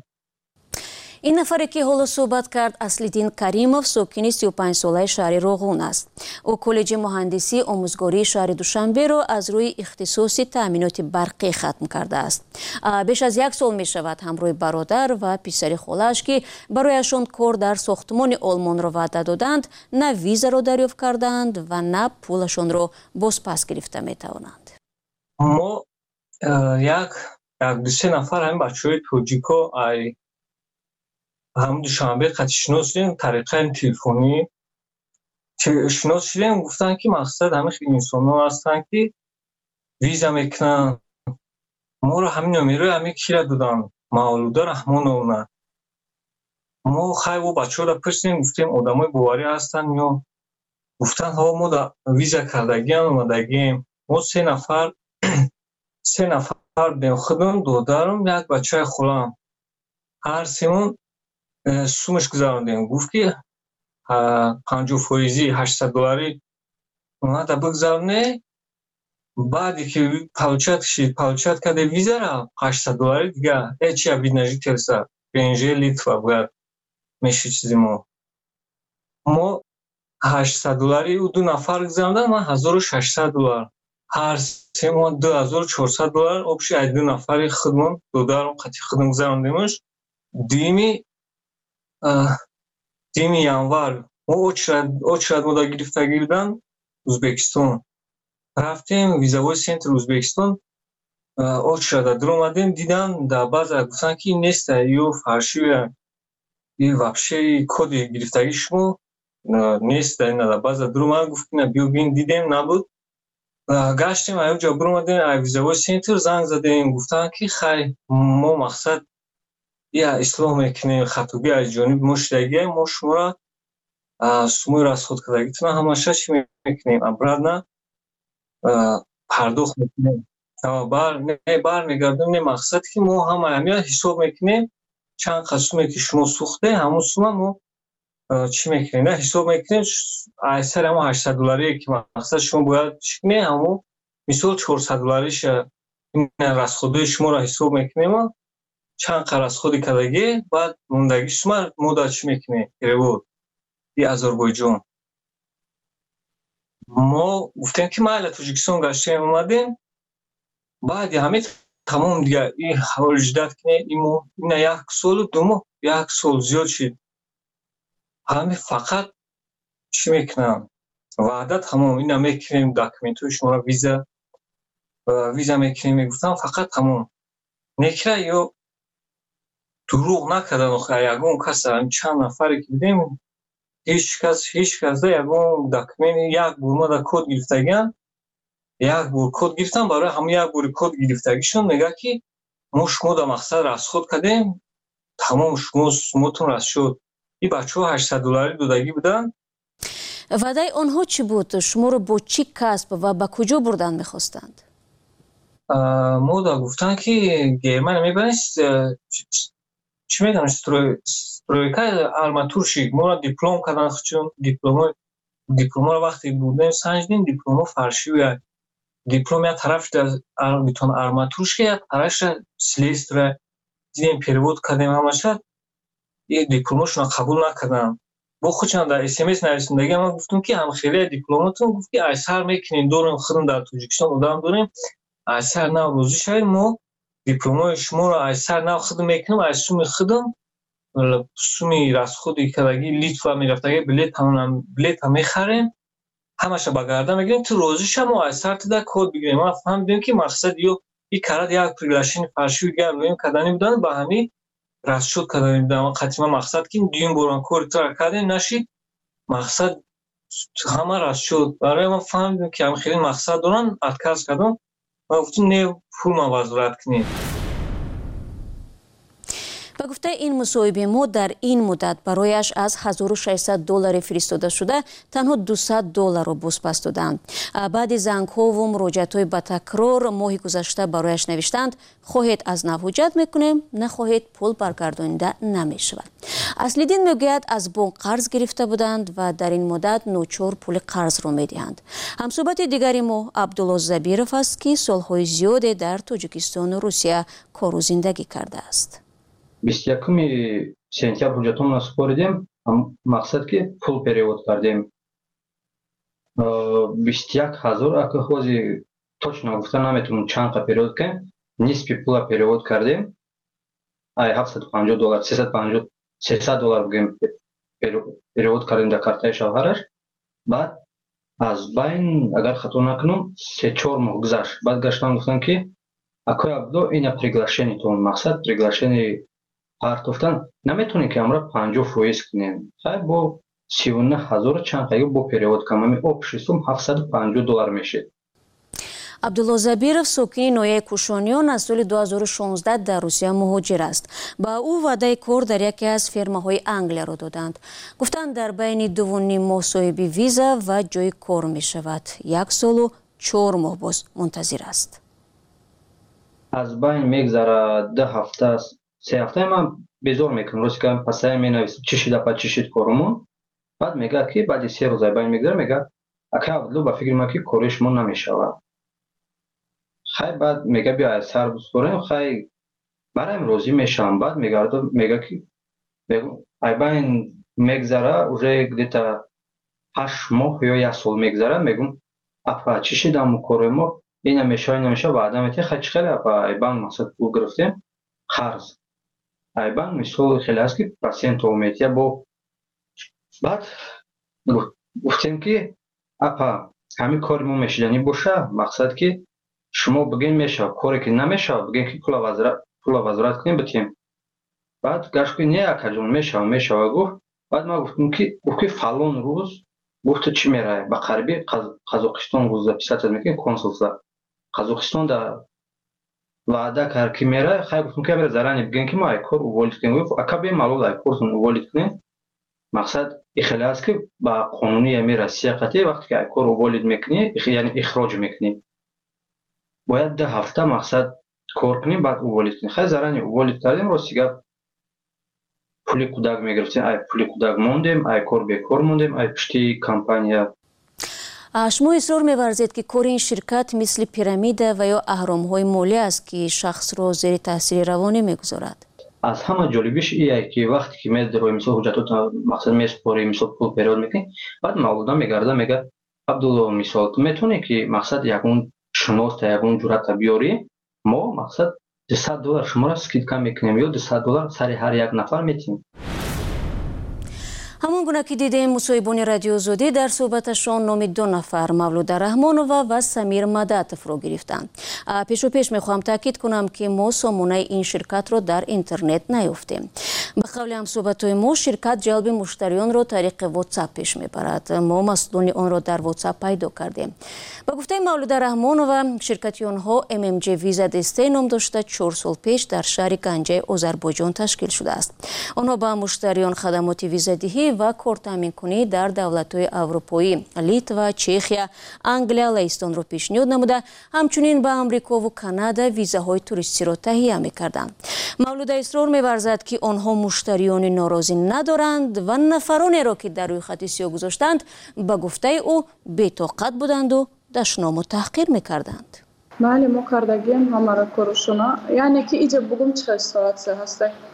این نفری که حالا صحبت کرد اصلیدین کریموف ساکن سی و پنج ساله شهر روغون است. او کالج مهندسی آموزگاری شهر دوشنبه را از روی اختصاص تامینات برقی ختم کرده است. بیش از یک سال می شود همراه برادر و پسر خالش که برایشان کار در ساختمان آلمان را وعده دادند نه ویزا را دریافت کردند و نه پولشان را بازپس گرفته می توانند. ما یک یک دو سه نفر همین بچه‌های توجیکو ای هم دوشنبه قطعی شناس شدیم طریقه تلفنی که شناس شدیم. گفتن که مقصد همه خیلی انسان ها هستن که ویزا میکنن. ما رو همین نمیره همین کی را دادن مولوده رحمان اومد. ما خیلی و بچه ها را پرسیدیم گفتیم آدم های باوری هستن یا گفتن ها ما دا ویزا کردگی هم اومدگیم. ما سه نفر سه نفر بیم خودم دادارم یک بچه خولم هر سیمون سومش گذاروندیم. گفت که پنجاه فایزی هشتصد دلاری اومده بگذارونه. بعدی که پاوچت شید پاوچت کرده ویزا را هشتصد دلاری دیگه هیچی ابید نجی ترسه پنجه لیتر باید میشه چیزی. ما ما هشتصد دلاری و دو نفر گذاروندن من هزار و ششصد دلار هر سه ما دو هزار و چهارصد دلار آبشی از دو نفری خودمون دو دارم قطعی خودم گذاروندیمش. دیمی دیمی ینوار ما اوچرد مدا گرفتگی بودن ازبکستان رفتیم ویزاوی سنتر ازبکستان اوچرد در اومدیم دیدم در بعض گفتن که این نیست یو فرشی یه وابشه کد گرفتگی شما نیست در بعض در اومد گفت نه بیو بین دیدیم نبود. گشتیم ایو جا بر اومدیم ویزاوی سنتر زنگ زدیم گفتن که خیلی ما مقصد یا اسلام میکنیم خطوبی از جانب ما شدگی ما شما را سموی را از خود کردگیتون همشه چی میکنیم ابراد نه پرداخت میکنیم بر نه بر میگردیم نه مقصد که ما همه همه حساب میکنیم چند قسمه که شما سوخته همون سوم ما چی میکنیم نه حساب میکنیم ایسر همون هشتصد دلاری که مقصد شما باید چکنه همون مثال چهارصد دلاریش این رسخوده شما را حساب میکنیم چند قرص خودی کردگی بعد موندگی شما مودا چی میکنه گره بود ای آذربایجان. ما گفتیم که ما تاجیکستان گشتیم اومدیم بعد همه تمام دیگه این حوال جدید کنه ایمو این یک سال و دو ماه یک سال زیاد شد همه فقط چی میکنم وعدت تمام این میکنیم داکمنتوی شما را ویزا ویزا میکنیم میگفتم فقط تمام نکره یا دروغ نکردن. آخه یگون کس چند نفری که بدیم هیچ کس هیچ کس ده یگون داکمنت یک بور ما در کد گرفتگیان یک بور کد گرفتن برای همه یک بور کد گرفتگیشون میگه که ما شما در مقصد راست خود کردیم تمام شما سموتون راست شد. این بچه ها هشتصد دلاری دادگی بودن. وعده آنها چی بود؟ شما رو با چی کسب و به کجا بردن میخواستند؟ ما دا گفتن که گرمن میبنیست چی میگن استرویکا آرماتور شید ما را دیپلوم کردن چون دیپلوم دیپلوم را وقتی بودیم سنجدیم دیپلوم فرشی و دیپلوم یا طرف در بیتون آرماتور شید طرفش سلیست را دیدیم پیروود کردیم همه شد дипломашон қабул накардам. бо худшон дар смс нависиндагӣ ман гуфтам ки ҳамхелия дипломатон гуфт ки айсар мекунем дорем худам дар тоҷикистон одам дорем айсар нав розӣ шавем мо дипломаи шуморо айсар нав худам мекунем аз суми худам суми расходи кадаги литва мерафтаги билетам билетам мехарем ҳамаша ба гарда мегирем ту розӣ шав мо айсар туда код бигирем. ман фаҳмидем ки мақсад ё и карад як приглашени фаршиви дигар роем кардани буданд ба ҳамин расшуд кардани буданд қатима мақсад ки дуюм борон кори тура кардем нашид мақсад ҳама расшуд. барои ман фаҳмидем ки ҳамин хеле мақсад доранд отказ кардам ва гуфтем не пулма вазорат кунем. ба гуфтаи ин мусоҳиби мо дар ин муддат барояш аз ҳазору шашсад доллари фиристода шуда танҳо дусад долларро бозпас доданд. баъди зангҳову муроҷиатҳои ба такрор моҳи гузашта барояш навиштанд хоҳед аз нав ҳуҷҷат мекунем нахоҳед пул баргардонида намешавад. аслиддин мегӯяд аз бонк қарз гирифта буданд ва дар ин муддат ночор пули қарзро медиҳанд. ҳамсӯҳбати дигари мо Абдулло Забиров аст ки солҳои зиёде дар Тоҷикистону Русия кору зиндагӣ кардааст. بیست و یکم سپتامبر ҳуҷҷатомро супоридем мақсад ки пул перевод кардем بیست و یک ҳазор ака ҳози точно гуфта наметавонам чандқа перевод кунем нисфи пула перевод кардем ай ҳафтсад و панҷоҳ доллар сесад و панҷоҳ сесад доллар бигем перевод кардем дар картаи шавҳараш. баъд аз байн агар хато накунам се чор моҳ гузашт баъд гаштам гуфтам ки акои Абдулло ина приглашениятон мақсад приглашени партофтан наметонем ки амра панҷоҳ фоиз кунем хай бо сиву на ҳазор чандқаги бо перевод кунам обши сум ҳафтсад و панҷоҳ доллар мешед. Абдулло Забиров сокини ноҳияи Кушониён аз соли ду ҳазору шонздаҳ дар Русия муҳоҷир аст. ба ӯ ваъдаи кор дар яке аз фермаҳои Англияро доданд. гуфтанд дар байни дуву ним моҳ соҳиби виза ва ҷои кор мешавад. як солу чор моҳ боз мунтазир аст. аз байн мегзара ду ҳафта се ҳафтаи ман безор мекунам рост ка пасаи менависам чӣ шида па чӣ шид коромон баъд мегӯяд ки баъди се рӯз аз байн мегзара мегӯяд ака Абдулло ба фикри ман ки кори шумо намешавад хай баъд мегӯяд биё аз сар биспорем хай бараем розӣ мешавам баъд мегардад мегӯяд ки аз байн мегзара уже где-то ҳашт моҳ ё як сол мегзара мегӯям апа чӣ шида мо кори мо ина мешава ина мешава ваъда метиҳи хай чӣ хеле апа айбан мақсад пул гирифтем қарз айбан мисол хеле аст ки процент метия бо баъд гуфтем ки апа ҳамин кори мо мешиданӣ боша мақсад ки шумо бигем мешава коре ки намешава бигем ки пула вазорат кунем битем баъд гашт ки не акаҷон мешава мешава гуфт баъд ман гуфтам ки гуфт ки фалон рӯз гуфту чӣ меравӣ ба қарибӣ қазоқистон рӯз записатсия мекунем консулса қазоқистон да ваъда кард ки меравӣ хай гуфтам ки абра зарани бигем ки мо ай кор уволид кунем гуфт ака бе малол ай кортон уволид кунем мақсад ихеле аст ки ба қонуни ами Россия қатъи вақте ки ай кор уволид мекунӣ яъне ихроҷ мекунӣ бояд ду ҳафта мақсад кор кунем баъд уволид кунем хай зарани уволид кардем рости гап пули кӯдак мегирифтем ай пули кӯдак мондем ай кор бекор мондем ай пишти компания. шумо исрор меварзед ки кори ин ширкат мисли пирамида ва ё аҳромҳои молӣ аст ки шахсро зери таъсири равонӣ мегузорад. аз ҳама ҷолибиш ие ки вақте ки медирои мисол ҳуҷҷатот мақсад месупорӣ мисол пул перевод мекунӣ баъд маълуда мегарда мега Абдулло мисол ту метавонӣ ки мақсад ягон шуноста ягон ҷуръата биёрӣ мо мақсад дусад доллар шуморо скидка мекунем ё дусад доллар сари ҳар як нафар метиҳем. ҳамон гуна ки дидем мусоҳибони радиои озодӣ дар суҳбаташон номи ду нафар Мавлуда Раҳмонова ва Самир Мадатовро гирифтанд. пешопеш мехоҳам таъкид кунам ки мо сомонаи ин ширкатро дар интернет наёфтем. ба қавли ҳамсӯҳбатҳои мо ширкат ҷалби муштариёнро тариқи WhatsApp пеш мебарад. мо масъулони онро дар WhatsApp пайдо кардем. ба гуфтаи Мавлуда Раҳмонова ширкати онҳо эм эм ҷи Visa дестаи ном дошта чор сол пеш дар шаҳри Ганҷаи Озарбойҷон ташкил шудааст. онҳо ба муштариён хадамоти визадиҳӣ ва кортаминкунӣ дар давлатҳои аврупоӣ Литва, Чехия, Англия, Лаҳистонро пешниҳод намуда ҳамчунин ба Амрикову Канада визаҳои туристиро таҳия мекарданд. Мавлуда исрор меварзад ки онҳо муштариёни норозӣ надоранд ва нафаронеро ки дар рӯйхати сиёҳ гузоштанд ба гуфтаи ӯ бетоқат буданду дашному таҳқир мекарданд. Бale мо кардагем ҳамара корушона яъне ки иҷа бугум чӣ ситуатсия ҳаста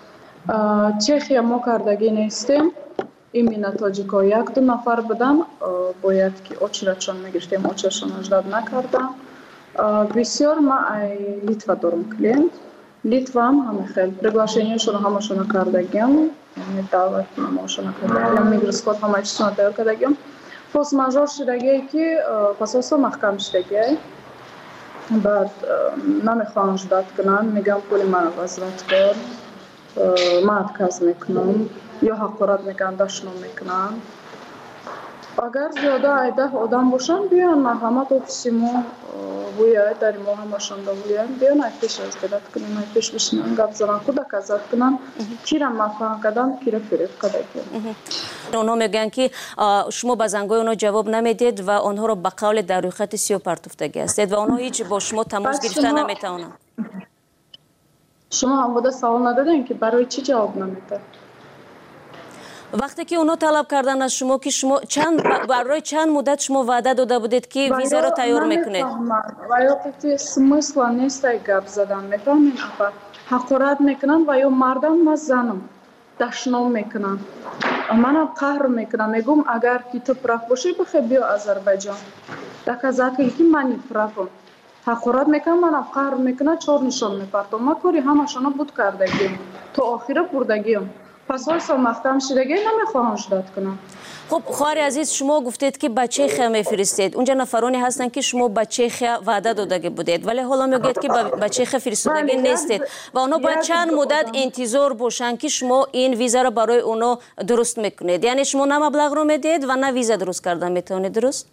чехия мо кардагӣ нестем именно тоҷико як ду нафар будам бояд ки очередшон мегиштем очередшон аждад накардам бисёр ма ай литва дорум клиент литвам ҳама хел приглашениашоно ҳамашона кардагиам даъват намоашона кардагиам мигросход ҳама чизона тайёр кардагиам форс-мажор шидагие ки пасосо маҳкам шидагие баъд намехоҳам ждат кунам мегӯям пули ман возврат кор ман отказ мекунам ё ҳақорат мекунам дашном мекунам агар зиёда ай даҳ одам бошанд биён марҳамат офиси мо буяд дари мо ҳамашон давуяд биён ай пеш разгледат кунем ай пеш бишинан гап занан куда казат кунам кира мафаҳам кадам кира фиреб кадагиям онҳо мегӯянд ки шумо ба зангҳои онҳо ҷавоб намедиҳед ва онҳоро ба қавле дар рӯйхати сиёҳ партофтагӣ ҳастед ва онҳо ҳеҷ бо шумо тамос гирифта наметавонанд шумо ҳамбуда савол надодем ки барои чӣ ҷавоб намедиҳед вақте ки онҳо талаб карданд аз шумо ки шумо чанд барои чанд муддат шумо ваъда дода будед ки визаро тайёр мекунед ва ё қити смысла нест ай гап задан мефаҳмед афа ҳақорат мекунанд ва ё мардам ма занам дашном мекунанд манам қаҳр мекунам мегӯм агар ки ту прав бошӣ бихе биё азарбайҷон доказат ки мани правам ҳақорат мекунам манам қаҳр мекунам чор нишон мепартом ма кори ҳамашона буд кардагиам то охира бурдагиам пас ҳойсо маҳкам шидагӣ намехоҳам ждат кунам хуб хоҳари азиз шумо гуфтед ки ба чехия мефиристед унҷа нафароне ҳастанд ки шумо ба чехия ваъда додагӣ будед вале ҳоло мегӯед ки ба чехия фиристодагӣ нестед ва онҳо бояд чанд муддат интизор бошанд ки шумо ин визаро барои онҳо дуруст мекунед яъне шумо на маблағро медиҳед ва на виза дуруст кардан метавонед дуруст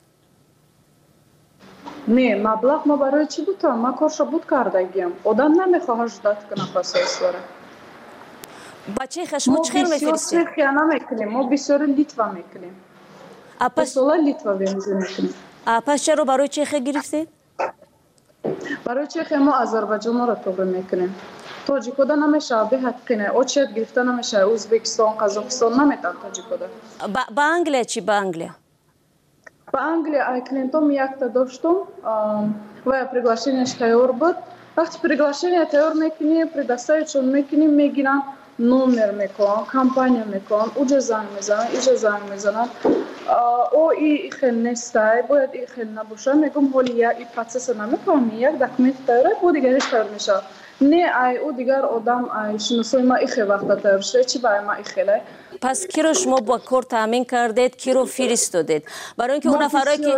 не маблағ мо барои чӣ бутам ма коршо буд кардагиам одам намехоҳад ждат кунам пасосвара ба чехия шумо чӣ хел мефиристед мо чехия намекунем мо бисёри литва мекунем сола литва бензин мекунем пас чаро барои чехия гирифтед барои чехия мо азарбайҷонро тобра мекунем тоҷикода намешавад беҳаққине очеred гирифта намешавад ӯзбекистон қазоқистон наметавад тоҷикода ба англия чӣ ба англия ба англия ай клиентом якта доштум ва приглашениаш тайёр буд вақти приглашение тайёр мекунӣ предоставичон мекунӣ мегиранд номер мекунанд компания мекунанд уҷа занг мезананд иҷа занг мезананд о и хел нестай бояд и хел набошад мегӯм ҳоли и процесса намефаҳмӣ як документи тайёрай бо дигариш тайёр мешавад не ай ӯ дигар одам ай шиносои ма ихе вақта тайёр шуда чӣ ба ма ихелай пас киро шумо ба кор таъмин кардед киро фиристодед барои ин ки он нафарое ки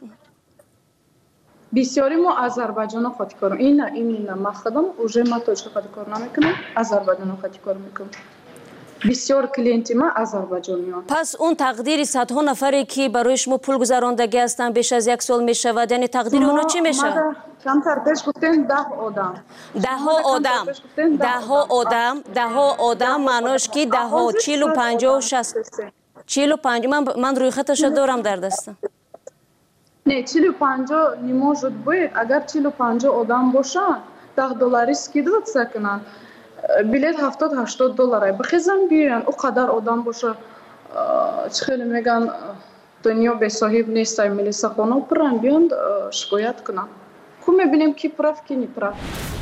бисёри мо азарбайҷоно хоти кор ина именно мақсадам уже ма тоҷика хоти кор намекунам азарбайҷоно хоти кор мекунам бисёр клиенти ма азарбайҷониён пас он тақдири садҳо нафаре ки барои шумо пул гузарондагӣ ҳастанд беш аз як сол мешавад яъне тақдири онҳо чӣ мешавад камтар пеш гуфтем даҳ одам даҳҳо одам даҳҳо одам даҳҳо одам маънош ки даҳҳо чилу панҷоҳу шаст чилу панҷ ман рӯйхаташа дорам дар дастам не чилу панҷоҳ не может быть агар чилу панҷоҳ одам бошанд даҳ доллари скидываться кунанд билет ҳафтод ҳаштод долларай бихезан биёянд ӯ қадар одам боша чӣ хеле меган дунё бесоҳиб нестай милисахона пурранд биёнд шикоят кунанд ку мебинем ки прав ки неправ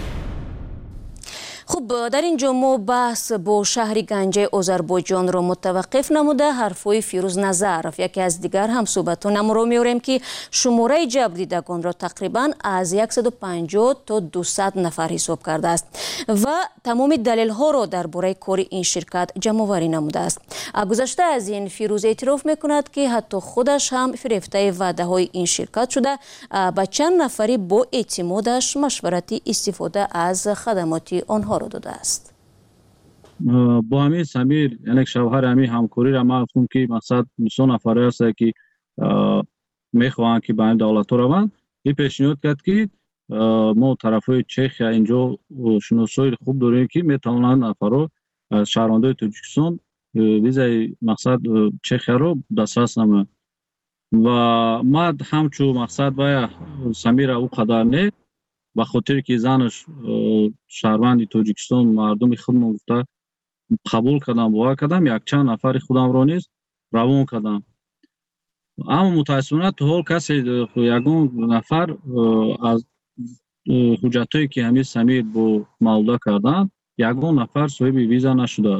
хуб дар ин ҷо мо баҳс бо шаҳри ганҷаи озарбойҷонро мутаваққиф намуда ҳарфҳои фирӯз назаров яке аз дигар ҳамсӯҳбатонамро меорем ки шумораи ҷабрдидагонро тақрибан аз сад و панҷоҳ то дусад нафар ҳисоб кардааст ва тамоми далелҳоро дар бораи кори ин ширкат ҷамъоварӣ намудааст. Гузашта аз ин фирӯз эътироф мекунад ки ҳатто худаш ҳам фирефтаи ваъдаҳои ин ширкат шуда ба чанд нафари бо эътимодаш машварати истифода аз хадамоти онҳо додааст. бо ҳамин самир яъне шавҳари ҳамин ҳамкориро ман гуфтам ки мақсад бисёр нафаре ҳаст ки мехоҳанд ки ба ин давлатҳо раванд ин пешниҳод кард ки мо тарафҳои чехия инҷо шиносои хуб дорем ки метавонанд нафарҳо аз шаҳрвандои тоҷикистон визаи мақсад чехияро дастрас намоянд ва ман ҳамчун мақсад вая самира ӯ қадар не ба хотире ки занаш шаҳрванди тоҷикистон мардуми худро гуфта қабул кардам бовар кардам якчанд нафари худамро низ равон кардам. аммо мутаассифона то ҳол касе ягон нафар аз ҳуҷҷатое ки ҳамин самир бо маълуда карданд ягон нафар соҳиби виза нашудааст.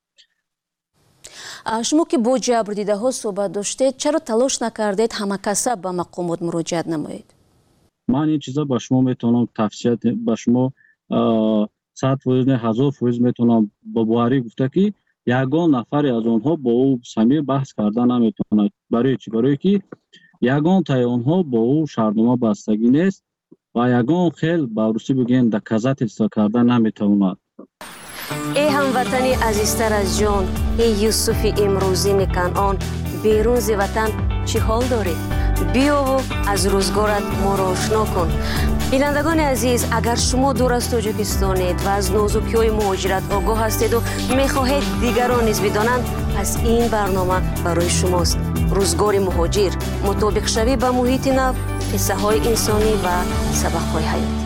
шумо ки бо ҷабрдидаҳо суҳбат доштед, чаро талош накардед ҳамакасаб ба мақомот муроҷиат намоед? ман ин чиза ба шумо метавонам тавсият ба шумо сад фоиз не ҳазор фоиз метавонам ба боварӣ гуфта ки ягон нафаре аз онҳо бо ӯ Самир баҳс кардан наметавонад. Барои чӣ? Барое ки ягон таи онҳо бо ӯ шаҳрнома бастагӣ нест ва ягон хел ба русӣ бигӯем доказательство кардан наметавонад. ای هموطنی عزیزتر از جان، ای یوسف امروزی کنعان، بیرون ز وطن چه حال داری؟ بیا و از روزگارت ما را آشنا کن. بینندگان عزیز، اگر شما دور از تاجیکستانید و از نازکی‌های مهاجرت آگاه هستید و می‌خواهید دیگران نیز بدانند، پس این برنامه برای شماست. روزگار مهاجر، مطابق شوی با محیط نو، قصه‌های انسانی و سبق‌های حیاتی.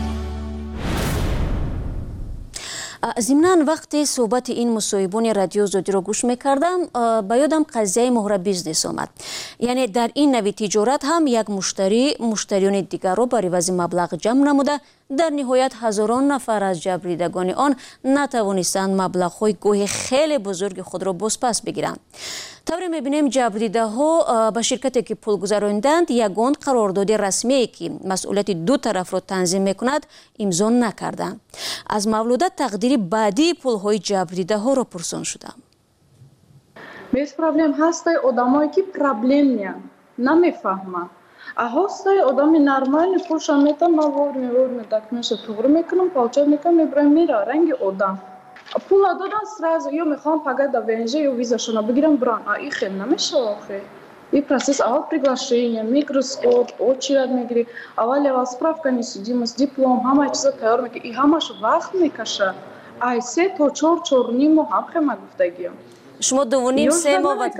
ضمناً وقتی صحبت این مصاحبان رادیو آزادی را گوش میکردم به یادم قضیه مهر بیزنس آمد. یعنی در این نوع تجارت هم یک مشتری مشتریان دیگر را بر عوض مبلغ جمع نموده، در نهایت هزاران نفر از جبریدگان آن نتوانستند مبلغ‌های گوهی خیلی بزرگ خود را بازپس بگیرند. طوری می‌بینیم جبریده‌ها به شرکتی که پول گذراندند یگان قرارداد رسمی که مسئولیت دو طرف را تنظیم می‌کند امضا نکردند. از مولوده تقدیر بعدی پول‌های جبریده‌ها را پرسان شدم. Без проблем ҳастай одамое ки проблемния намефаҳманд. А ҳастай одами нормални пулша метам ма ворме ворме документша туғри мекунам, палча мекунам, мебарам мера ранги одам. Пула додан сразу ё мехоҳам пагада венже ё визашона бигирам бран. А и хел намешава охе. И процесс аввал приглашение, микроскоп, очередь мегири, аввал аввал справка несудимост, диплом, ҳамаи чиза тайёр мекунӣ. И ҳамаш вақт мекаша. Ай се то чор чорним моҳ ҳам хема гуфтагиам. شما دوونیم سه ماه و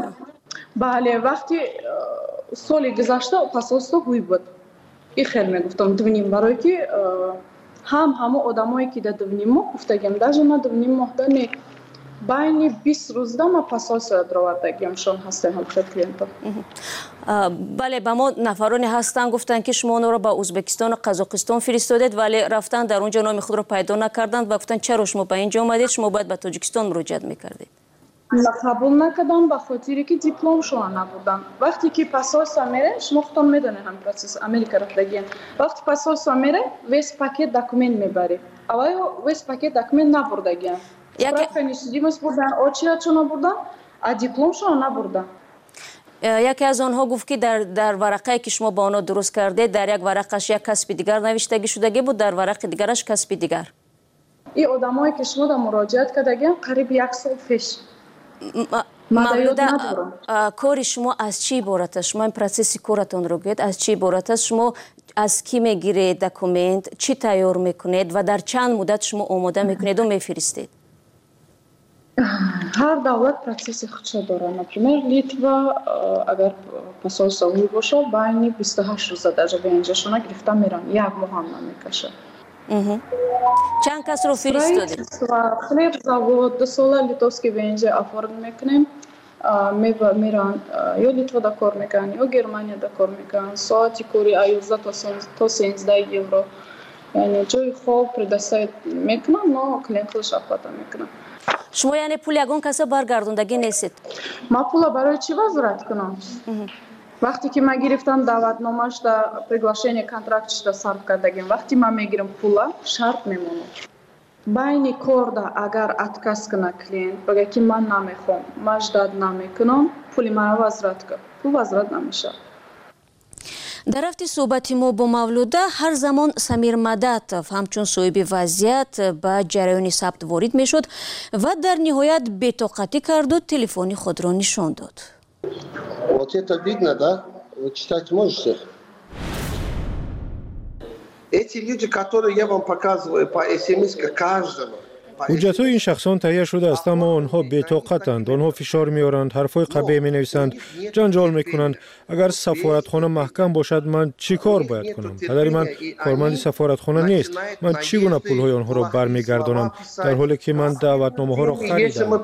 بله وقتی سالی گذشته پاسپورت گوی بود این خیلی میگفتم دوونیم برای که هم همه آدمایی که در دوونیم ما گفتگیم даже ما دوونیم ماه دنی بین بیست روز دم پاسپورت دروردگیم شون هستن هم خیلی کلینتا. بله با ما نفرانی هستن گفتن که شما اون رو با ازبکستان و قزاقستان فرستادید ولی رفتن در اونجا نام خود رو پیدا نکردند و گفتن چرا شما به اینجا اومدید، شما باید به تاجیکستان مراجعت میکردید. قبول نکردم به خاطری که دیپلم شما نبودم. وقتی که پاسپورت میره شما خودتون میدونید هم پروسس امریکا رفتگین. وقتی پاسپورت میره ویس پاکت دکمنت میبری. اول ویس پاکت دکمنت نبردگین. سپرافا نشدیمش بردن، очередь شما بردن، а دیپلم شما نبردن. یکی از آنها گفت که در در ورقه که شما با آنها درست کرده در یک ورقش یک کسب دیگر نوشتگی شدگی بود، در ورق دیگرش کسب دیگر. این آدمایی که شما در مراجعت کردگین قریب یک سال پیش. مولوده کار شما از چی عبارت است؟ شما این پروسس کارتون رو گید از چی عبارت است؟ شما از کی میگیرید دکومنت، چی تیار میکنید و در چند مدت شما آماده میکنید و میفرستید؟ هر دولت پروسس خودش داره. например لیتوا اگر پاسپورت سومی باشه بین بیست و هشت روز در وینجاشون گرفته میرن، یک ماه هم نمیکشه. چند کس رو فرستادید؟ خلیب завод دو ساله لیتوفسکی وینجه آفرد میکنیم، میرن یا لیتوا دا کار میکنن یا گرمانیا دا کار میکنن. ساعتی کاری یازده تا سیزده یورو، یعنی جای خواب предоставить میکنن، но клиент خودش оплата میکنن. شما یعنی پول یگان کسا برگردوندگی نیستید؟ ما پول برای چی وزارت کنم؟ وقتی که ما گرفتم دعوتنامه‌اش در приглашение контрактش در صرف کردگیم، وقتی ما میگیرم پولا شرط میمونه. بین کار دا اگر اتکاس کنه کلینت بگه که من نمیخوام، من جداد نمیکنم، پول مرا وزارت کن، پول وزارت نمیشه. در رفت صحبت ما با مولوده هر زمان سمیر مدتف همچون صاحب وضعیت به جریان ثبت وارد می شد و در نهایت بی‌طاقتی کرد و تلفنی خود را نشان داد. Вот это видно, да? Вы читать можете? Эти люди, которые я вам показываю по эс-эм-эс каждого. حجت این شخصان تهیه شده است اما آنها بی‌طاقتند. آنها فشار می‌آورند، حرف‌های قبیح می‌نویسند، جنجال می‌کنند. اگر سفارتخانه محکم باشد من چی کار باید کنم؟ پدر من کارمند سفارتخانه نیست. من چگونه پول‌های آنها را برمیگردانم در حالی که من دعوتنامه‌ها را خریدم؟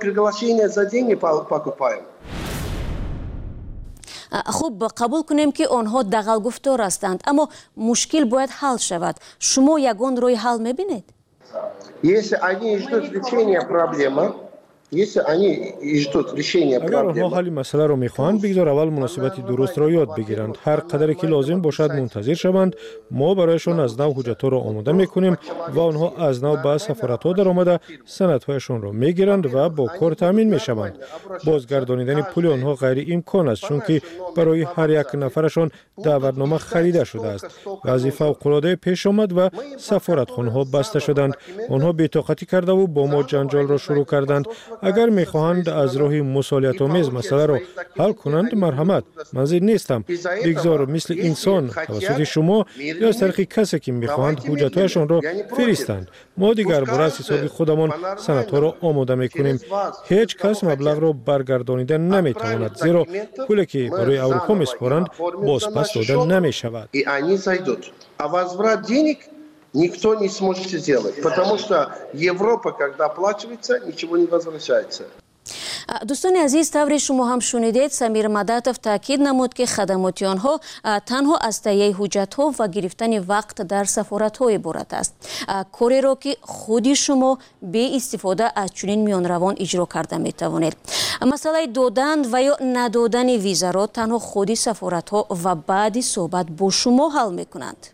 خوب قبول کنیم که آنها دغل گفتار هستند اما مشکل باید حل شود. شما یگان روی حل می‌بینید؟ Если они ждут решения проблемы, если они ждут решения اگر آنها проблемы, حل مسئله را می‌خواهند بگذار اول مناسبت درست را یاد بگیرند. هر قدری که لازم باشد منتظر شوند. ما برایشان از نو حجت‌ها را آماده می‌کنیم و آنها از نو به سفارت‌ها در آمده سندهایشان را می‌گیرند و با کار تامین می‌شوند. بازگردانیدن پول آنها غیر امکان است چون که برای هر یک نفرشان دعوتنامه خریده شده است. وضعیت فوق‌العاده پیش آمد و سفارتخانه‌ها بسته شدند. آنها بی‌طاقتی کرده و با ما جنجال را شروع کردند. اگر می‌خواهند از راه مصالحت آمیز مسئله را حل کنند مرحمت، منظور نیستم بگذار مثل انسان توسط شما یا از طریق کسی که می‌خواهند حجت‌هایشان را فرستند. ما دیگر برای حساب خودمان سندها را آماده می‌کنیم. هیچ کس مبلغ را برگردانیده نمی‌تواند زیرا پولی که برای اروپا می‌سپارند بازپس داده نمی‌شود. и они зайдут. А возврат денег никто не сможет сделать, потому что Европа, когда оплачивается, ничего не возвращается. دوستان عزیز، طوری شما هم شنیدید سمیر مداتف تاکید نمود که خدماتی آنها تنها از تهیه حجت‌ها و گرفتن وقت در سفارت‌ها عبارت است. کاری را که خودی شما به استفاده از چنین میانروان اجرا کرده می‌توانید. مسئله دادن و یا ندادن ویزا را تنها خودی سفارت‌ها و بعد صحبت با شما حل می‌کنند.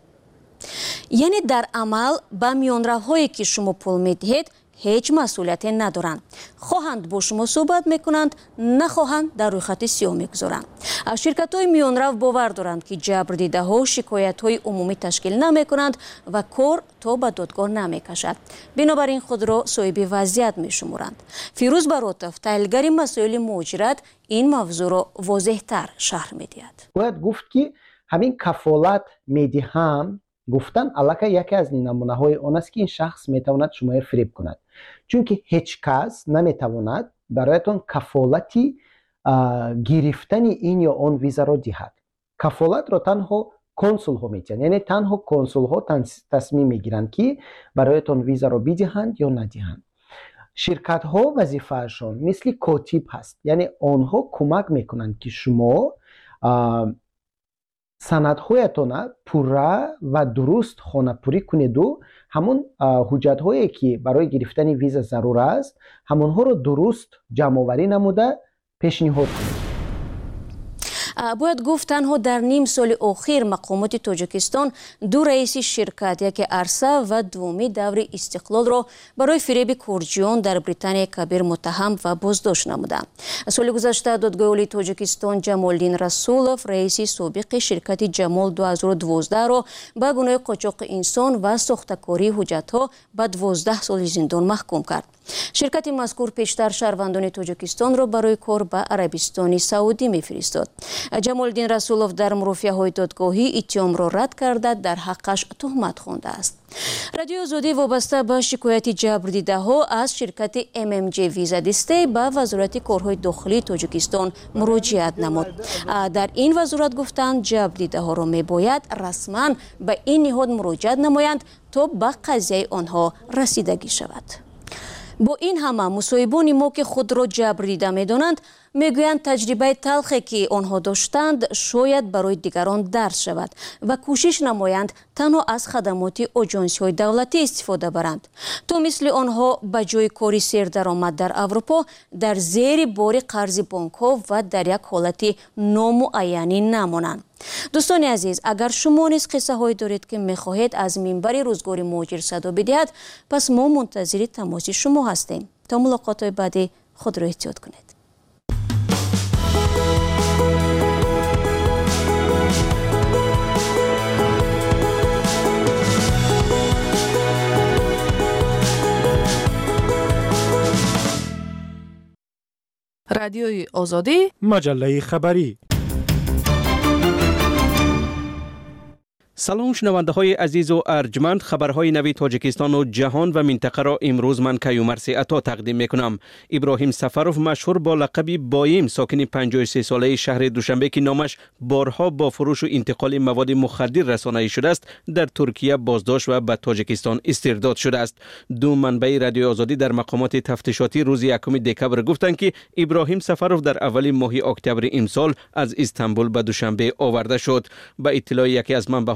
یعنی در عمل با میانروهایی که شما پول می‌دهید هیچ مسئولیتی ندارند. خواهند با شما صحبت میکنند، نخواهند در روی خط سیاه میگذارند. شرکت های میانرو باور دارند که جبر دیده ها شکایت های عمومی تشکیل نمیکنند و کار تا به دادگاه نمیکشد. بنابراین خود را صاحب وضعیت میشمرند. فیروز براتف، تحلیلگر مسائل مهاجرت، این موضوع را واضح تر شرح میدهد. باید گفت که همین کفالت میدهم گفتن علاقه یکی از نمونه های آن است که این شخص میتواند شما فریب کند، چون که هیچ کس نمیتواند برایتان کفالتی گرفتن این یا آن ویزا را دهد. کفالت را تنها کنسول ها میتونند، یعنی تنها کنسول ها تصمیم میگیرند که برایتان ویزا را بدهند یا ندهند. شرکت ها وظیفه‌شان مثل کاتب هست، یعنی آنها کمک میکنند که شما سندهایتان پوره و درست خانه‌پوری کنید و همون حجت‌هایی که برای گرفتن ویزا ضرور است همونها رو درست جمع‌آوری نموده پیشنهاد کنید. باید گفت تنها در نیم سال اخیر مقامات تاجیکستان دو رئیس شرکت، یکی ارسا و دومی دور استقلال را برای فریب کورجیان در بریتانیا کبیر متهم و بازداشت نمودند. سال گذشته دادگاه عالی تاجیکستان جمالدین رسولوف رئیس سابق شرکت جمال دو هزار و دوازده را به گناه قاچاق انسان و ساختکاری حجت‌ها به دوازده سال زندان محکوم کرد. شرکت مذکور پیشتر شهروندان تاجیکستان را برای کار به عربستان سعودی می‌فرستاد. جمالدین رسولوف در مرافعه‌های دادگاهی اتهام را رد کرده در حقش تهمت خوانده است. رادیو آزادی وابسته به شکایت جبر دیده‌ها از شرکت ام ام جی ویزا دسته به وزارت کارهای داخلی تاجیکستان مراجعت نمود. در این وزارت گفتند جبر دیده‌ها را می‌باید رسما به این نهاد مراجعت نمایند تا به قضیه آنها رسیدگی شود. با این همه مصاحبان ما که خود را جبر دیده می‌دانند میگویند تجربه تلخی که آنها داشتند شاید برای دیگران درس شود و کوشش نمایند تنها از خدمات آژانس‌های دولتی استفاده برند تا مثل آنها به جای کاری سیر درآمد در اروپا در زیر بار قرض بانک‌ها و در یک حالت نامعینی نمانند. دوستان عزیز، اگر شما نیز قصه هایی دارید که میخواهید از منبر روزگار مهاجر صدا بدهید، پس ما منتظر تماس شما هستیم. تا ملاقات بعدی خود را احتیاط کنید. رادیوی آزادی، مجله خبری. سلام شنونده های عزیز و ارجمند، خبرهای نوی تاجیکستان و جهان و منطقه را امروز من کیومرث عطا تقدیم میکنم. ابراهیم سفروف مشهور با لقب بایم ساکن پنجاه و سه ساله شهر دوشنبه که نامش بارها با فروش و انتقال مواد مخدر رسانه‌ای شده است در ترکیه بازداشت و به تاجیکستان استرداد شده است. دو منبع رادیو آزادی در مقامات تفتیشاتی روز یکم دکبر گفتند که ابراهیم سفروف در اول ماه اکتبر امسال از استانبول به دوشنبه آورده شد. به اطلاع یکی از منبع‌ها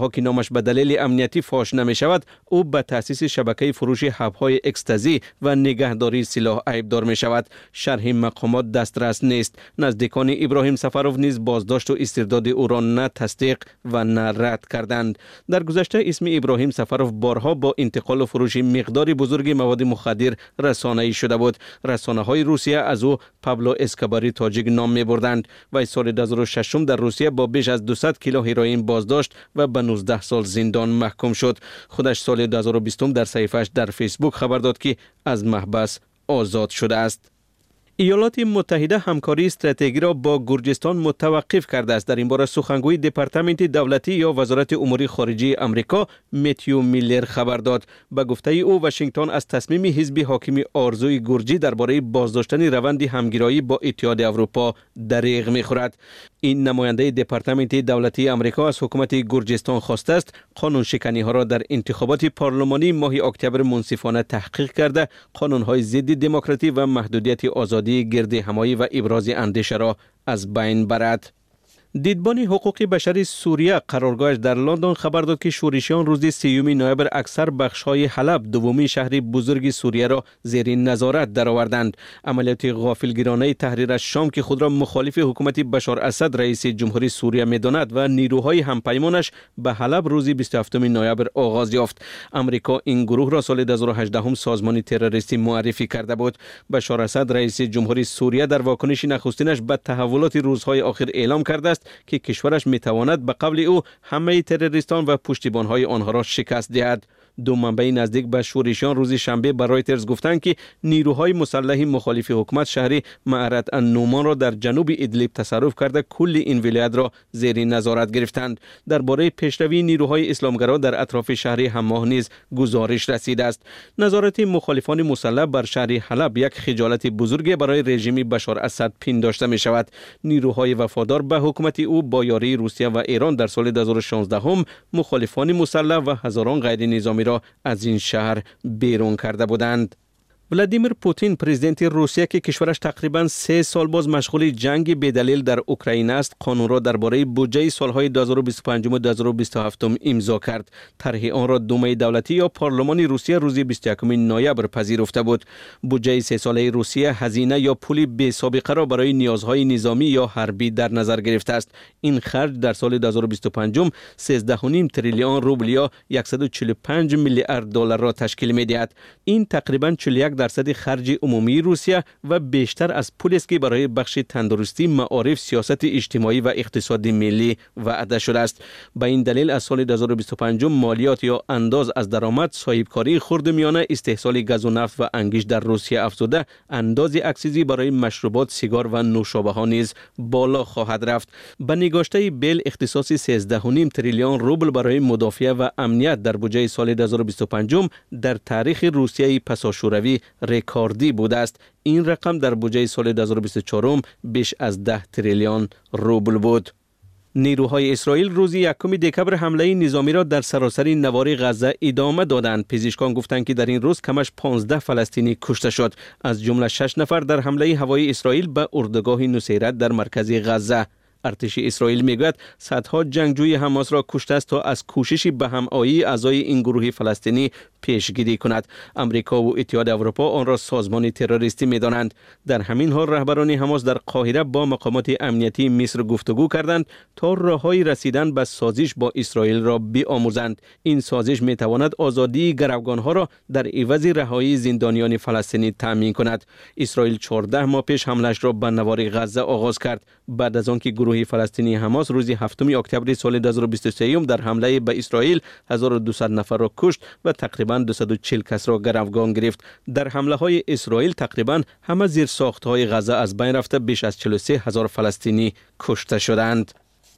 آنها که نامش به دلیل امنیتی فاش نمی شود، او به تأسیس شبکه فروش حب‌های اکستازی و نگهداری سلاح عیبدار می شود. شرح مقامات دسترس نیست. نزدیکان ابراهیم سفروف نیز بازداشت و استرداد او را نه تصدیق و نه رد کردند. در گذشته اسم ابراهیم سفروف بارها با انتقال و فروش مقداری بزرگی مواد مخدر رسانه‌ای شده بود. رسانه‌های روسیه از او پابلو اسکوباری تاجیک نام می‌بردند و سال دو هزار و شش در روسیه با بیش از دویست کیلو هروئین بازداشت و به نوزده سال زندان محکوم شد. خودش سال دو هزار و بیست در صحیفه‌اش در فیسبوک خبر داد که از محبس آزاد شده است. ایالات متحده همکاری استراتژی را با گرجستان متوقف کرده است. در این باره سخنگوی دپارتمنت دولتی یا وزارت امور خارجه آمریکا متیو میلر خبر داد. به گفته او واشنگتن از تصمیم حزب حاکم آرزوی گرجی درباره بازداشتن روند همگرایی با اتحاد اروپا دریغ می‌خورد. این نماینده دپارتمنت دولتی آمریکا از حکومت گرجستان خواسته است قانون شکنی ها را در انتخابات پارلمانی ماه اکتبر منصفانه تحقیق کرده، قانون های ضد دموکراسی و محدودیت آزادی گرد همایی و ابراز اندیشه را از بین برد. دیدبان حقوق بشری سوریه قرارگاهش در لندن خبر داد که شورشیان روز سیوم نوامبر اکثر بخش‌های حلب دومی شهر بزرگ سوریه را زیر نظارت درآوردند. عملیات غافلگیرانه تحریر شام که خود را مخالف حکومت بشار اسد رئیس جمهوری سوریه می‌داند و نیروهای همپیمانش به حلب روز بیست و هفتم نوامبر آغاز یافت. آمریکا این گروه را سال دو هزار و هجده سازمان تروریستی معرفی کرده بود. بشار اسد رئیس جمهوری سوریه در واکنش نخستینش به تحولات روزهای آخر اعلام کرده است که کشورش میتواند به قبل او همه تروریستان و پشتیبانهای آنها را شکست دهد. دو منبع نزدیک به شورشیان روز شنبه به رایترز گفتند که نیروهای مسلح مخالف حکومت شهر معرت النومان را در جنوب ادلیب تصرف کرده کل این ولایت را زیر نظارت گرفتند. درباره پیشروی نیروهای اسلامگرا در اطراف شهر حماه نیز گزارش رسیده است. نظارت مخالفان مسلح بر شهر حلب یک خجالت بزرگ برای رژیم بشار اسد پنداشته می شود. نیروهای وفادار به حکومت او با یاری روسیه و ایران در سال دو هزار و شانزده مخالفان مسلح و هزاران غیر نظامی را از این شهر بیرون کرده بودند. ولادیمیر پوتین پرزیدنت روسیه که کشورش تقریباً سه سال باز مشغول جنگ بدلیل در اوکراین است، قانون را درباره بودجه سالهای دو هزار و بیست و پنج و دو هزار و بیست و هفت امضا کرد. طرح آن را دومه دولتی یا پارلمان روسیه روز بیست و یکم نوامبر پذیرفته بود. بودجه سه ساله روسیه هزینه یا پول بی سابقه را برای نیازهای نظامی یا حربی در نظر گرفته است. این خرج در سال دو هزار و بیست و پنج سیزده و نیم تریلیون روبل یا صد و چهل و پنج میلیارد دلار را تشکیل می‌دهد. این تقریباً چهل و یک درصد خرج عمومی روسیه و بیشتر از پولی است که برای بخش تندرستی، معارف، سیاست اجتماعی و اقتصاد ملی وعده شده است. به این دلیل از سال دو هزار و بیست و پنج مالیات یا انداز از درآمد، صاحبکاری خردمیانه، استحصال گاز و نفت و انگیز در روسیه افزوده، انداز اکسیزی برای مشروبات، سیگار و نوشابه ها نیز بالا خواهد رفت. به نگاشته بیل اختصاص سیزده و نیم تریلیون روبل برای مدافع و امنیت در بودجه سال دو هزار و بیست و پنج در تاریخ روسیه پساشوروی رکوردی بوده است. این رقم در بودجه سال دو هزار و بیست و چهار بیش از ده تریلیون روبل بود. نیروهای اسرائیل روز یکم دکبر حمله نظامی را در سراسر نوار غزه ادامه دادند. پزشکان گفتند که در این روز کمش پانزده فلسطینی کشته شد، از جمله شش نفر در حمله هوایی اسرائیل به اردوگاه نصیرت در مرکز غزه. ارتش اسرائیل میگوید صدها جنگجوی حماس را کشته است تا از کوشش به همایی اعضای این گروه فلسطینی پیشگیری کند. امریکا و اتحاد اروپا آن را سازمان تروریستی می‌دانند. در همین حال رهبران حماس در قاهره با مقامات امنیتی مصر گفتگو کردند تا راههای رسیدن به سازش با اسرائیل را بیاموزند. این سازش میتواند آزادی گروگانها را در عوض رهایی زندانیان فلسطینی تامین کند. اسرائیل چهارده ماه پیش حمله‌اش را به نوار غزه آغاز کرد بعد از آنکه گروه فلسطینی حماس روز هفتم اکتبر سال دو هزار و بیست و سه در حمله به اسرائیل هزار و دویست نفر را کشت و تقریباً دویست و چهل کس را گروگان گرفت. در حمله های اسرائیل تقریباً همه زیر ساخت های غزه از بین رفته، بیش از چهل و سه هزار فلسطینی کشته شدند.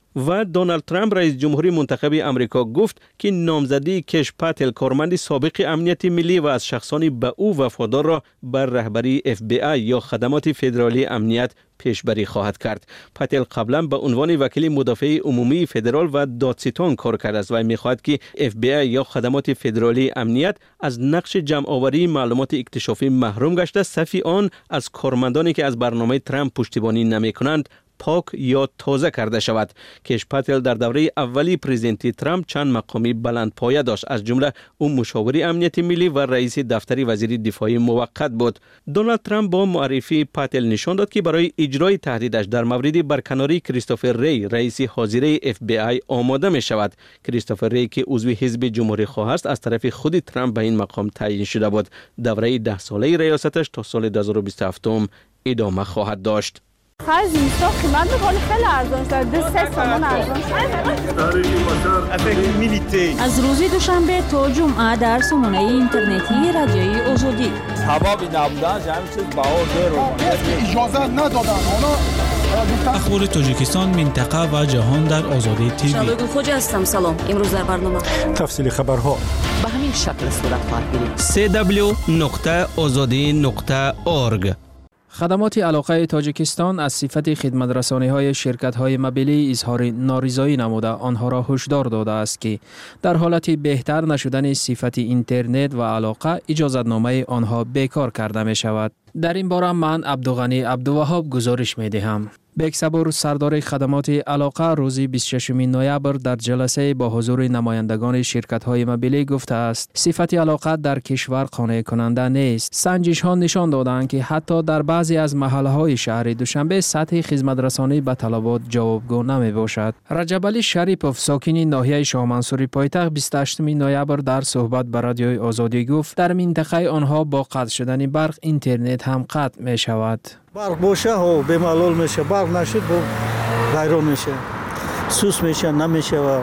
و دونالد ترامپ رئیس جمهوری منتخب امریکا گفت که نامزدی کش پاتل کارمند سابق امنیت ملی و از شخصان به او وفادار را بر رهبری اف بی آی یا خدمات فدرالی امنیت پیشبری خواهد کرد. پاتل قبلا به عنوان وکیل مدافع عمومی فدرال و دادستان کار کرده است و می‌خواهد که اف بی آی یا خدمات فدرالی امنیت از نقش جمع آوری معلومات اکتشافی محروم گشته، صفی آن از کارمندانی که از برنامه ترامپ پشتیبانی نمی‌کنند پاک یا تازه کرده شود. کیش پاتل در دوره اولی پرزیدنت ترامپ چند مقامی بلند پایه داشت، از جمله او مشاور امنیت ملی و رئیس دفتر وزیر دفاع موقت بود. دونالد ترامپ با معرفی پاتل نشان داد که برای اجرای تهدیدش در مورد برکناری کریستوفر ری رئیس حاضره اف بی آی آماده می شود. کریستوفر ری که عضو حزب جمهوری خواه است از طرف خود ترامپ به این مقام تعیین شده بود. دوره ده ساله ریاستش تا سال دو هزار و بیست و هفت ادامه خواهد داشت. خرج اینستا قیمت می‌کنه خیلی ارزان شده، سه سامان ارزان شده. از روز دوشنبه تا جمعه در سامانه اینترنتی رادیوی آزادی. حبابی نبودن جمعی چیز بهار داره. اجازه ندادن اونا. اخبار تاجیکستان، منطقه و جهان در آزادی تیوی. شادو خوج هستم. سلام. امروز در برنامه تفصیل خبرها به همین شکل صورت خواهد گرفت. سی دبلیو نقطه آزادی نقطه اورگ. خدمات علاقه تاجیکستان از صفت خدمت‌رسانی‌های شرکت‌های موبیلی اظهار نارضایی نموده آنها را هشدار داده است که در حالت بهتر نشدن صفت اینترنت و علاقه اجازتنامه آنها بیکار کرده می شود. در این باره من عبدالغنی عبدالوهاب گزارش می دهم. بکسبور سردار خدمات علاقه روز بیست و ششم نوامبر در جلسه با حضور نمایندگان شرکت‌های موبیلی گفته است صفت علاقه در کشور قانع کننده نیست. سنجش ها نشان دادند که حتی در بعضی از محله‌های شهر دوشنبه سطح خدمت رسانی به طلبات جوابگو نمی باشد. رجب علی شریپوف ساکن ناحیه شاه منصور پایتخت بیست و هشتم نوامبر در صحبت با رادیوی آزادی گفت در منطقه آنها با قطع شدن برق اینترنت هم قطع می شود. برق باشه ها به معلول میشه، برق نشد با غیرون میشه، سوس میشه نمیشه و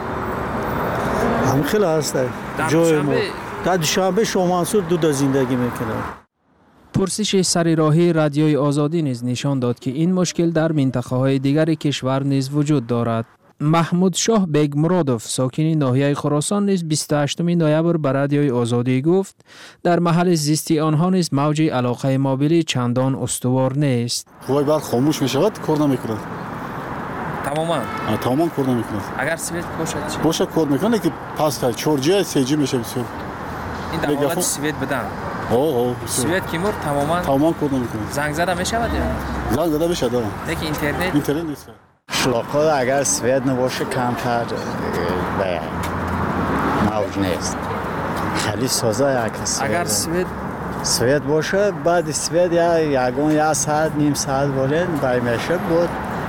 هم خیلی هسته جای ما در دوشنبه شاه منصور دو دا زندگی میکنه. پرسش سر راهی رادیوی آزادی نیز نشان داد که این مشکل در منطقه های دیگر کشور نیز وجود دارد. محمود شاه بیگ مرادوف ساکن ناحیه خراسان نیز بیست و هشتم نوامبر به رادیوی آزادی گفت در محل زیستی آنها نیز موج علاقه موبیلی چندان استوار نیست. خوبای برق خاموش میشود کار نمیکند. تماما تماما کار نمیکند. اگر سویت باشد چی؟ باشه کار میکنه که پس تا چهار جی سه جی میشه بسیار. این در حالت سویت بدن. اوه اوه سویت که مر تماما تماما کار نمیکنه. زنگ زده میشود یا؟ زنگ زده میشه دارم. دیگه اینترنت اینترنت نیست. شلاق‌ها اگر سوید نباشه کمتر به موج نیست. خیلی سازه یک سوید. اگر سوید سوید باشه بعد سوید یا یگان یا ساعت نیم ساعت ولن بای میشه بود.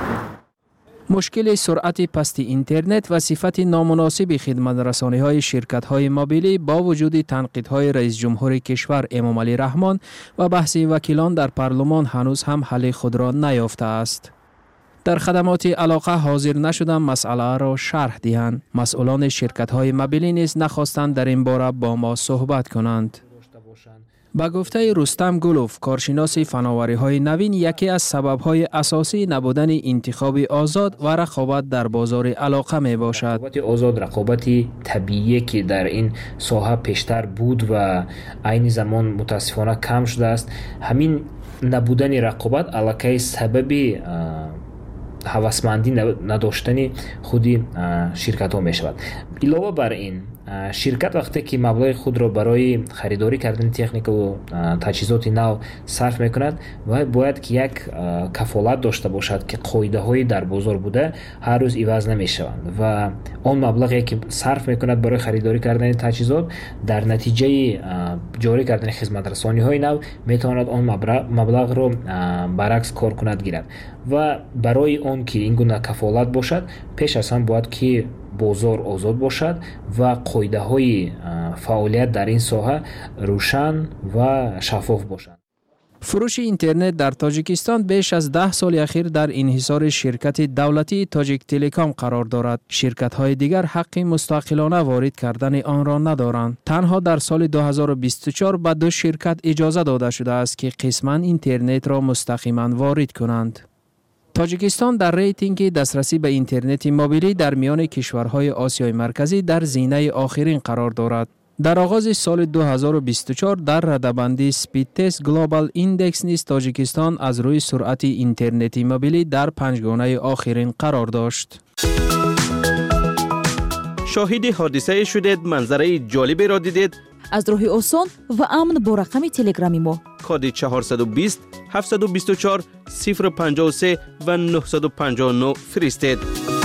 مشکل سرعت پست اینترنت و صفت نامناسب خدمت رسانی های شرکت های موبیلی با وجود تنقیدهای رئیس جمهور کشور امام علی رحمان و بحث وکیلان در پارلمان هنوز هم حل خود را نیافته است. در خدمات علاقه حاضر نشدن مسئله را شرح دهند. مسئولان شرکت های موبیلی نیز نخواستند در این باره با ما صحبت کنند. با گفته رستم گلوف کارشناس فناوری های نوین، یکی از سبب های اساسی نبودن انتخاب آزاد و رقابت در بازار علاقه می باشد. رقابت آزاد رقابتی طبیعی که در این ساحه پیشتر بود و عین زمان متاسفانه کم شده است. همین نبودن رقابت علاقه سببی هوسمندی نداشتن خودی شرکت ها می شود. علاوه بر این شرکت وقتی که مبلغ خود را برای خریداری کردن تکنیک و تجهیزات نو صرف می کند و باید که یک کفالت داشته باشد که قاعده های در بازار بوده هر روز عوض نمی شوند و آن مبلغی که صرف می کند برای خریداری کردن تجهیزات در نتیجه جاری کردن خدمت رسانی های نو می تواند آن مبلغ را برعکس کار کند گیرد و برای آن که این گونه کفالت باشد پیش از هم باید که بازار آزاد باشد و قاعده های فعالیت در این ساحه روشن و شفاف باشد. فروش اینترنت در تاجیکستان بیش از ده سال اخیر در انحصار شرکت دولتی تاجیک تلکام قرار دارد. شرکت های دیگر حق مستقلانه وارد کردن آن را ندارند. تنها در سال دو هزار و بیست و چهار به دو شرکت اجازه داده شده است که قسماً اینترنت را مستقیما وارد کنند. تاجیکستان در ریتینگ دسترسی به اینترنت موبیلی در میان کشورهای آسیای مرکزی در زینه آخرین قرار دارد. در آغاز سال دو هزار و بیست و چهار در رده‌بندی سپید تست گلوبال ایندکس نیز تاجیکستان از روی سرعت اینترنت موبیلی در پنجگانه آخرین قرار داشت. شاهد حادثه شدید، منظره جالبی را دیدید. аз роҳи осон ва амн бо рақами телеграми мо. коди чаҳорсад و بیست هفتصد و بیست و چهار صفر پنجاه و سه و نهصد و پنجاه و نه фиристед.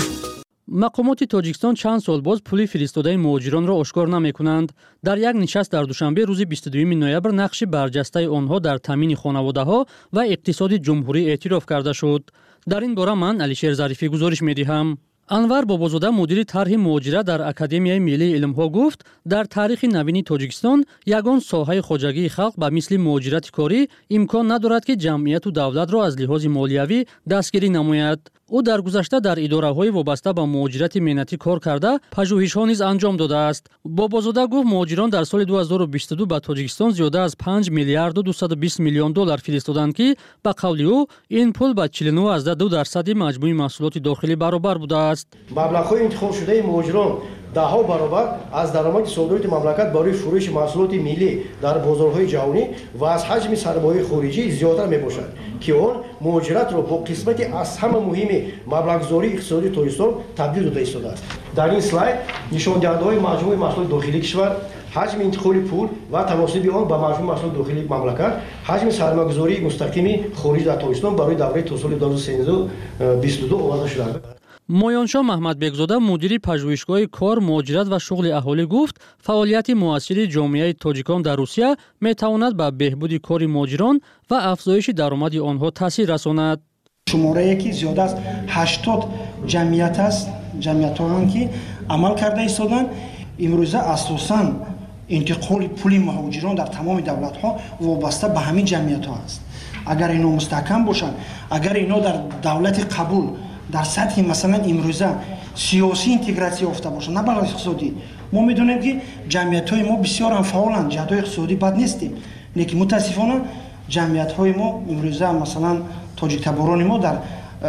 мақомоти тоҷикистон чанд сол боз пули фиристодаи муҳоҷиронро ошкор намекунанд. дар як нишаст дар душанбе рӯзи бисту дуюми ноябр нақши барҷастаи онҳо дар таъмини хонаводаҳо ва иқтисоди ҷумҳурӣ эътироф карда шуд. дар ин бора ман Алишер Зарифӣ гузориш медиҳам. анвар бобозода мудири тарҳи муҳоҷират дар Академияи миллии илмҳо гуфт, дар таърихи навини Тоҷикистон ягон соҳаи хоҷагии халқ ба мисли муҳоҷирати корӣ имкон надорад ки ҷамъияту давлатро аз лиҳози молиявӣ дастгирӣ намояд. ӯ дар гузашта дар идораҳои вобаста ба муҳоҷирати меҳнатӣ кор карда пажӯҳишҳо низ анҷом додааст. бобозода гуфт муҳоҷирон дар соли ду ҳазору бисту ду ба Тоҷикистон зиёда аз панҷ миллиарду дусаду бист миллион доллар фиристоданд ки ба қавли ӯ ин пул ба чилу нӯ азда ду дарсади маҷмӯи маҳсулоти дохилӣ баробар будааст. маблағҳои интихобшудаи муҳоҷирон даҳо баробар аз даромади содироти мамлакат барои фурӯши маҳсулоти миллӣ дар бозорҳои ҷаҳонӣ ва аз ҳаҷми сармояи хориҷӣ зиёдтар мебошад ки он муҳоҷиратро бо қисмати аз ҳама муҳими маблағгузории иқтисодии Тоҷикистон табдил дода истодааст. дар ин слайд нишондиҳандаҳои маҷмӯи маҳсулоти дохилии кишвар, ҳаҷми интиқоли пул ва тавосуби он ба маҷмӯи маҳсулоти дохилии мамлакат, ҳаҷми сармоягузории мустақими хориҷ дар Тоҷикистон барои давраи то соли ду ҳазору сенздаҳу бисту ду оварда шудааст. моёншоҳ маҳмадбекзода мудири пажӯҳишгоҳи кор, муҳоҷират ва шуғли аҳолӣ гуфт, фаъолияти муассири ҷомеаи тоҷикон дар Русия метавонад ба беҳбуди кори муҳоҷирон ва афзоиши даромади онҳо таъсир расонад. шуморае ки зиёда аз ҳаштод ҷамъият аст, ҷамъиятҳоанд ки амал карда истоданд. имрӯза асосан интиқоли пули муҳоҷирон дар тамоми давлатҳо вобаста ба ҳамин ҷамъиятҳо аст. агар ино мустаҳкам бошанд, агар ино дар давлати қабул дар сатҳи масалан имрӯза сиёсӣ интегратсия ёфта бошанд, на балои иқтисодӣ, мо медонем ки ҷамъиятҳои мо бисёр ҳам фаъоланд, ҷаҳатҳои иқтисодӣ бад нестем, лекин мутаассифона ҷамъиятҳои мо имрӯза масалан тоҷиктаборони мо дар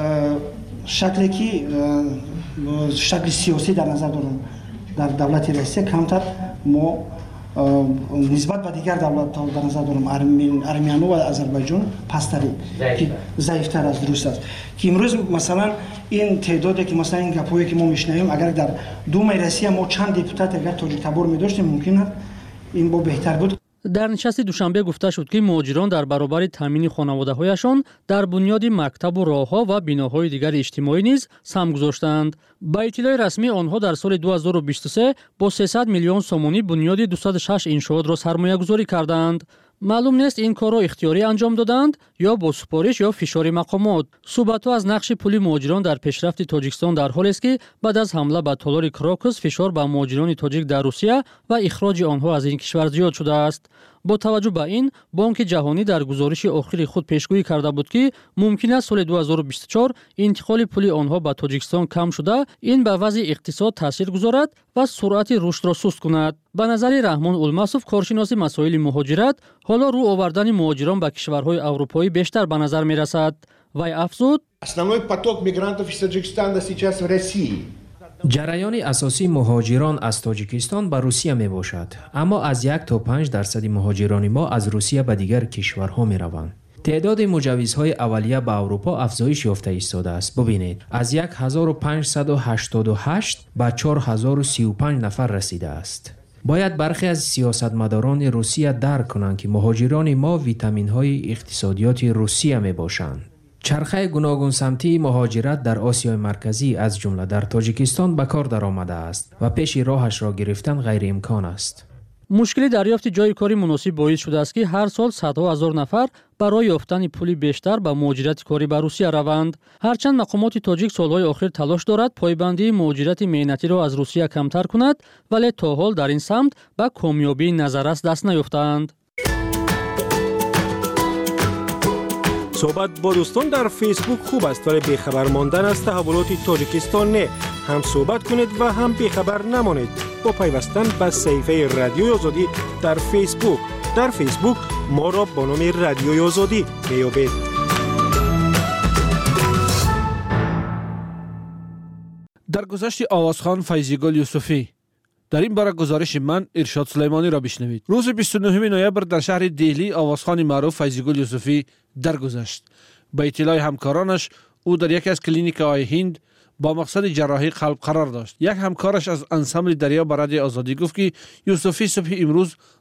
шакле ки шакли сиёсӣ дар назар дорем дар давлати Россия камтар мо нисбат ба дигар давлатҳо дар назар дорем Армяну ва Азарбайҷон пасттари ки заифтар аз Рус аст ки имрӯз масалан ин теъдоде ки масалан ин гапҳое ки мо мешунавем агар дар Думаи Россия мо чанд депутат агар тоҷиктабор медоштем мумкин аст ин бо беҳтар буд. дар нишасти душанбе гуфта шуд ки муҳоҷирон дар баробари таъмини хонаводаҳояшон дар бунёди мактабу роҳҳо ва биноҳои дигари иҷтимоӣ низ сам гузоштанд. ба иттилои расмӣ онҳо дар соли ду ҳазору бисту се бо сесад миллион сомонӣ бунёди дусаду шаш иншоотро сармоягузорӣ карданд. маълум нест ин корро ихтиёрӣ анҷом доданд ё бо супориш ё фишори мақомот. суҳбатҳо аз нақши пули муҳоҷирон дар пешрафти Тоҷикистон дар ҳолест ки баъд аз ҳамла ба толори Крокус фишор ба муҳоҷирони тоҷик дар Русия ва ихроҷи онҳо аз ин кишвар зиёд шудааст. бо таваҷҷӯҳ ба ин бонки ҷаҳонӣ дар гузориши охири худ пешгӯӣ карда буд ки мумкин аст соли ду ҳазору бисту чор интиқоли пули онҳо ба Тоҷикистон кам шуда ин ба вазъи иқтисод таъсир гузорад ва суръати рушдро суст кунад. ба назари Раҳмон Улмасов, коршиноси масоили муҳоҷират, ҳоло рӯ овардани муҳоҷирон ба кишварҳои аврупоӣ бештар ба назар мерасад. вай афзуд: основной поток мигрантов из Таджикистана сейчас в России. ҷараёни асосии муҳоҷирон аз Тоҷикистон ба Русия мебошад, аммо аз як то панҷ дарсади муҳоҷирони мо аз Русия ба дигар кишварҳо мераванд. теъдоди муҷаввизҳои аввалия ба Аврупо афзоиш ёфта истодааст. бубинед, аз як ҳазору панҷсаду ҳаштоду ҳашт ба чор ҳазору сию панҷ нафар расидааст. бояд бархе аз сиёсатмадорони Русия дарк кунанд ки муҳоҷирони мо витаминҳои иқтисодиёти Русия мебошанд. чархаи гуногунсамтии муҳоҷират дар Осиёи марказӣ аз ҷумла дар Тоҷикистон ба кор даромадааст ва пеши роҳашро гирифтан ғайриимкон аст. мушкили дарёфти ҷойи кори муносиб боис шудааст ки ҳар сол садҳо ҳазор нафар барои ёфтани пули бештар ба муҳоҷирати корӣ ба Русия раванд. ҳарчанд мақомоти тоҷик солҳои охир талош дорад пойбандии муҳоҷирати меҳнатиро аз Русия камтар кунад, вале то ҳол дар ин самт ба комёбии назаррас даст наёфтаанд. صحبت با دوستان در فیسبوک خوب است ولی بیخبر ماندن از تحولات تاجیکستان نه. هم صحبت کنید و هم بیخبر نمانید با پیوستن به صفحه رادیوی آزادی در فیسبوک. در فیسبوک ما را با نام رادیوی آزادی میابید. در گذشت آوازخوان فیضیگل یوسفی. در این باره گزارش من ارشاد سلیمانی را بشنوید. روز بیست و نهم نوامبر در شهر دهلی آوازخوان معروف فیضیگل یوسفی درگذشت. با اطلاع همکارانش او در یکی از کلینیک‌های هند با مقصد جراحی قلب قرار داشت. یک همکارش از انسمبل دریا به رادیو آزادی گفت که یوسفی صبح امروز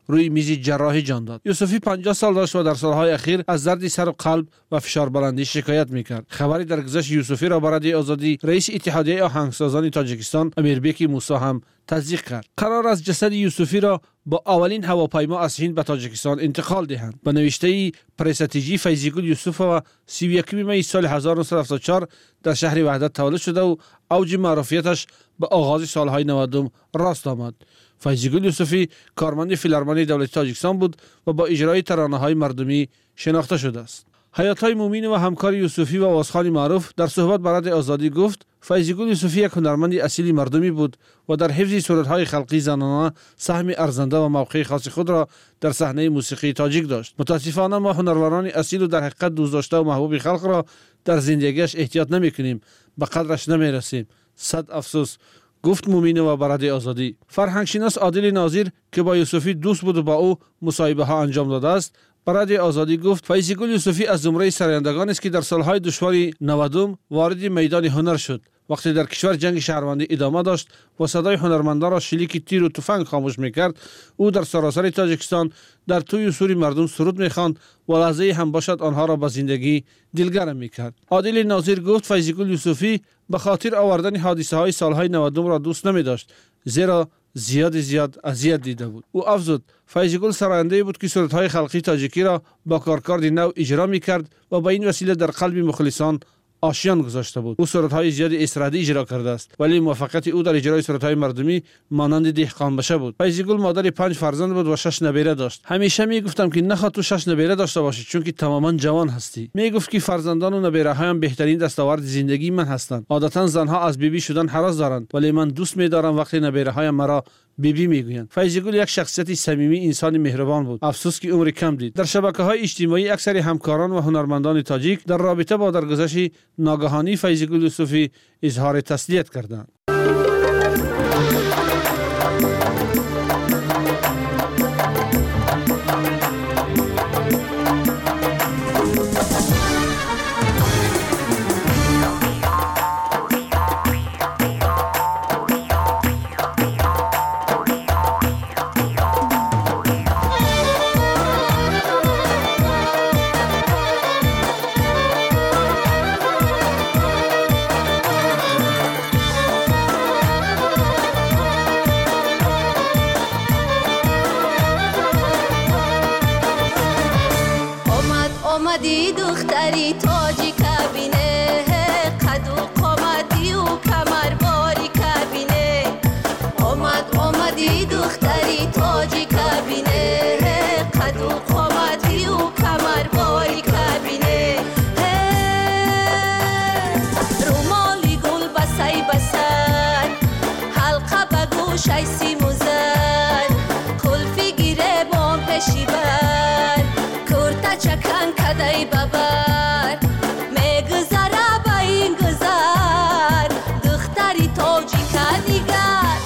روی میز جراحی جان داد. یوسفی پنجاه سال داشت و در سالهای اخیر از درد سر و قلب و فشار بلندی شکایت میکرد. خبری درگذشت یوسفی را برای آزادی رئیس اتحادیه آهنگسازان تاجیکستان امیربک موسی هم تصدیق کرد. قرار است جسد یوسفی را با اولین هواپیما از هند به تاجیکستان انتقال دهند. به نوشته پرستیجی فیضیگل یوسف و سی و یکم می سال هزار و نهصد و هفتاد و چهار در شهر وحدت تولد شده و اوج معروفیتش به آغاز سالهای نود راست آمد. فیضیگل یوسفی کارمند فیلارمونی دولتی تاجیکستان بود و با اجرای ترانه‌های مردمی شناخته شده است. حیات‌های مومین و همکار یوسفی و آوازخوان معروف در صحبت برای آزادی گفت فیضیگل یوسفی یک هنرمند اصیل مردمی بود و در حفظ صورت‌های خلقی زنانه سهم ارزنده و موقع خاص خود را در صحنه موسیقی تاجیک داشت. متاسفانه ما هنروران اصیل و در حقیقت دوست داشته و محبوب خلق را در زندگیش احتیاط نمی‌کنیم، به قدرش نمی‌رسیم. صد افسوس، گفت مومین و برای آزادی. فرهنگشناس عادل ناظر که با یوسفی دوست بود و با او مصاحبه ها انجام داده است، برای آزادی گفت فیضیگل یوسفی از زمره سرایندگان است که در سالهای دشوار نودم وارد میدان هنر شد. وقتی در کشور جنگ شهروندی ادامه داشت و صدای هنرمندان را شلیک تیر و تفنگ خاموش میکرد، او در سراسر تاجیکستان در توی سوری مردم سرود میخواند و لحظه هم باشد آنها را به زندگی دلگرم میکرد. عادل ناظر گفت فیضیگل یوسفی به خاطر آوردن حادثه های سالهای نودم را دوست نمی داشت، زیرا زیاد زیاد اذیت دیده بود. او افزود فیضیگل سراینده بود که سرودهای خلقی تاجیکی را با کارکرد نو اجرا میکرد و با این وسیله در قلب مخلصان آشیان گذاشته بود. او سرودهای زیادی استرادی اجرا کرده است، ولی موفقیت او در اجرای سرودهای مردمی مانند دهقان بشه بود. فیضیگل مادر پنج فرزند بود و شش نبیره داشت. همیشه میگفتم که نخواد تو شش نبیره داشته باشی چون که تماما جوان هستی. میگفت که فرزندان و نبیره هایم بهترین دستاورد زندگی من هستند. عادتا زنها از بیبی شدن حراس دارند، ولی من دوست می‌دارم وقتی نبیره هایم مرا بیبی میگویند. فیضیگل یک شخصیت صمیمی، انسان مهربان بود. افسوس که عمر کم دید. در شبکه‌های اجتماعی اکثر همکاران و هنرمندان تاجیک در رابطه با درگذشت ناگهانی فیضیگل یوسفی اظهار تسلیت کردند. آمدی دختری تاجی کبینه، قد و قامتی و کمرباری کبینه. آمد آمدی دختری تاجی کبینه، قد و قامتی و کمرباری کبینه. رومالی گل بسی بسن، حلقه به گوشی سیم و زن، کلفی گیره بام پشی بر، کرتا چکن کدای ببر، میگذره با این گذر، دختری تاجی کنیگر.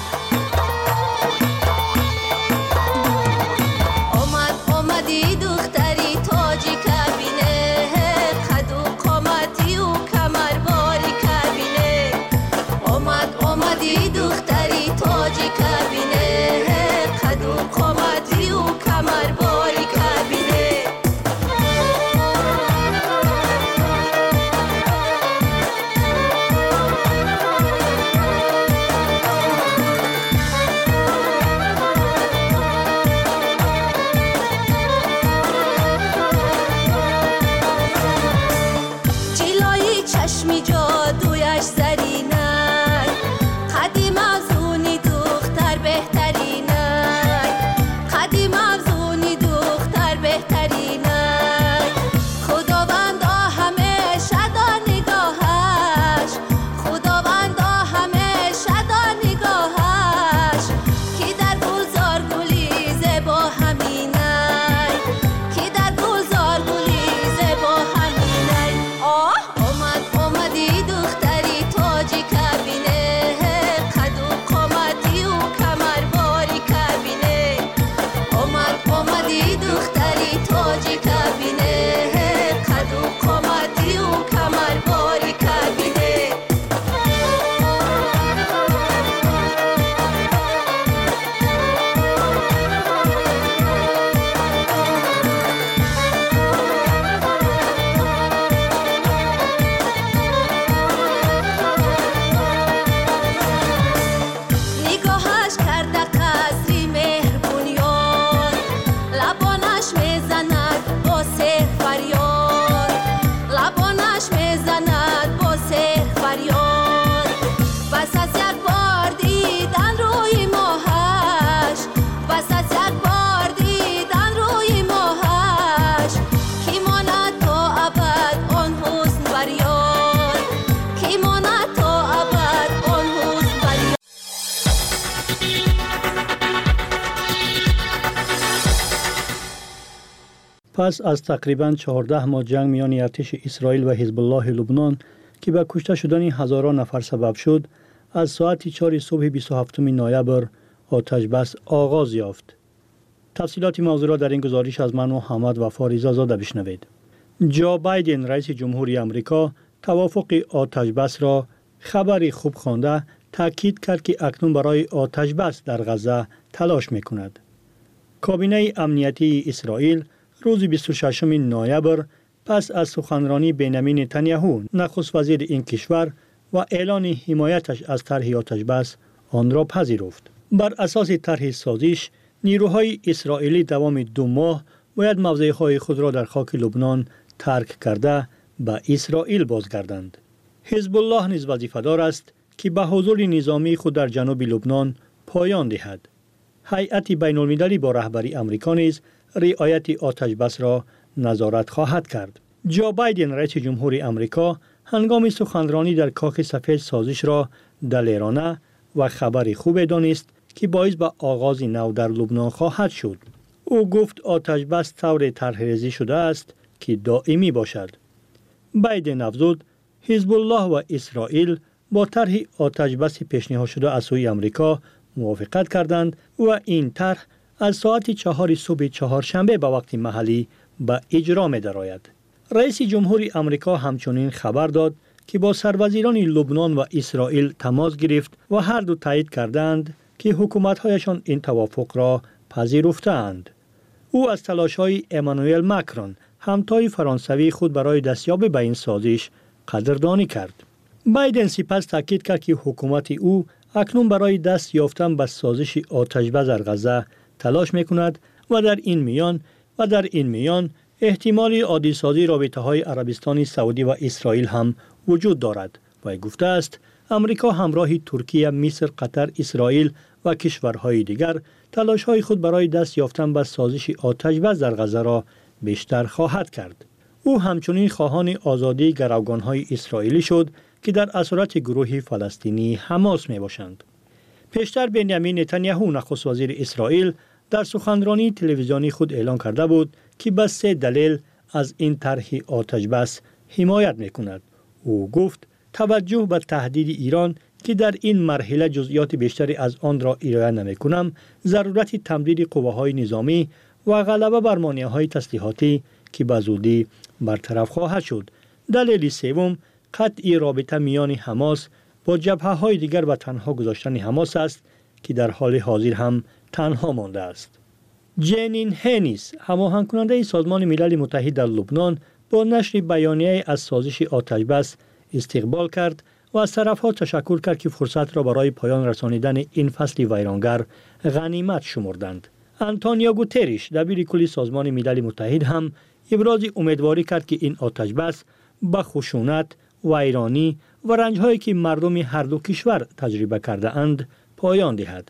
آمد آمدی دختری تاجی کبینه، قد و قامتی و کمرباری کبینه. آمد آمدی دختری تاجی کبینه، قد و قامتی و کمرباری کبینه. جلوی چشمی جادویش زرینه، قدیم افزونی دختر بهترینه، قدیم افزونی دختر بهترینه. خداوند همه شدا نگاهش، خداوند همه شدا نگاهش، کی در گلزار گلی زبا همینه، کی در گلزار گلی زبا همینه. آه آمد آمدی دختر پس از تقریباً چهارده ماه جنگ میان ارتش اسرائیل و حزب الله لبنان که به کشته شدن هزاران نفر سبب شد، از ساعت چهار صبح بیست و هفتم نوامبر آتش بس آغاز یافت. تفصیلات موضوع را در این گزارش از من محمد وفا رضازاده بشنوید. جو بایدن رئیس جمهوری آمریکا توافق آتش بس را خبری خوب خوانده تاکید کرد که اکنون برای آتش بس در غزه تلاش میکند. کابینه امنیتی اسرائیل روز بیست و ششم نوامبر پس از سخنرانی بنیامین نتانیاهو نخست وزیر این کشور و اعلان حمایتش از طرح آتش بس آن را پذیرفت. بر اساس طرح سازش، نیروهای اسرائیلی دوام دو ماه باید موضعهای خود را در خاک لبنان ترک کرده به اسرائیل بازگردند. حزب الله نیز وظیفه‌دار است که به حضور نظامی خود در جنوب لبنان پایان دهد. هیئت بین المللی با رهبری آمریکا نیز رعایت آتش بس را نظارت خواهد کرد. جو بایدن رئیس جمهوری آمریکا هنگام سخنرانی در کاخ سفید سازش را دلیرانه و خبری خوب دانست که باعث به آغاز نو در لبنان خواهد شد. او گفت آتش بس طور طرح‌ریزی شده است که دائمی باشد. بایدن افزود حزب الله و اسرائیل با طرح آتش بس پیشنهاد شده از سوی آمریکا موافقت کردند و این طرح از ساعت چهار صبح چهارشنبه به وقت محلی به اجرا می درآید. رئیس جمهوری آمریکا همچنین خبر داد که با سروزیران لبنان و اسرائیل تماس گرفت و هر دو تایید کردند که حکومت‌هایشان این توافق را پذیرفتند. او از تلاش‌های امانوئل ماکرون همتای فرانسوی خود برای دستیابی به این سازش قدردانی کرد. بایدن سپس تاکید کرد که حکومت او اکنون برای دست یافتن به سازش آتش بس در غزه تلاش می‌کند و در این میان و در این میان احتمال عادی سازی رابطه‌های عربستان سعودی و اسرائیل هم وجود دارد و گفته است آمریکا همراه ترکیه، مصر، قطر، اسرائیل و کشورهای دیگر تلاش‌های خود برای دست یافتن به سازش آتش بس در غزه را بیشتر خواهد کرد. او همچنین خواهان آزادی گروگان‌های اسرائیلی شد که در اسارت گروه فلسطینی حماس میباشند. پیشتر بنیامین نتانیاهو نخست وزیر اسرائیل در سخنرانی تلویزیونی خود اعلان کرده بود که به سه دلیل از این طرح آتش بس حمایت میکند. او گفت توجه به تهدید ایران که در این مرحله جزئیات بیشتری از آن را ارائه نمیکنم، ضرورت تمدید قواهای نظامی و غلبه بر مانعهای تسلیحاتی که به زودی برطرف خواهد شد. دلیل سوم قطع رابطه میان حماس با جبهه‌های دیگر و تنها گذاشتن حماس است که در حال حاضر هم تنها مانده است. جنین هنیس، هماهنگ کننده سازمان ملل متحد در لبنان، با نشر بیانیه از سازش آتش بس استقبال کرد و از طرفها تشکر کرد که فرصت را برای پایان رسانیدن این فصل ویرانگر غنیمت شمردند. آنتونیو گوتریش، دبیر کل سازمان ملل متحد، هم ابراز امیدواری کرد که این آتش بس به خشونت، ویرانی و رنج‌هایی که مردم هر دو کشور تجربه کرده اند پایان دهد.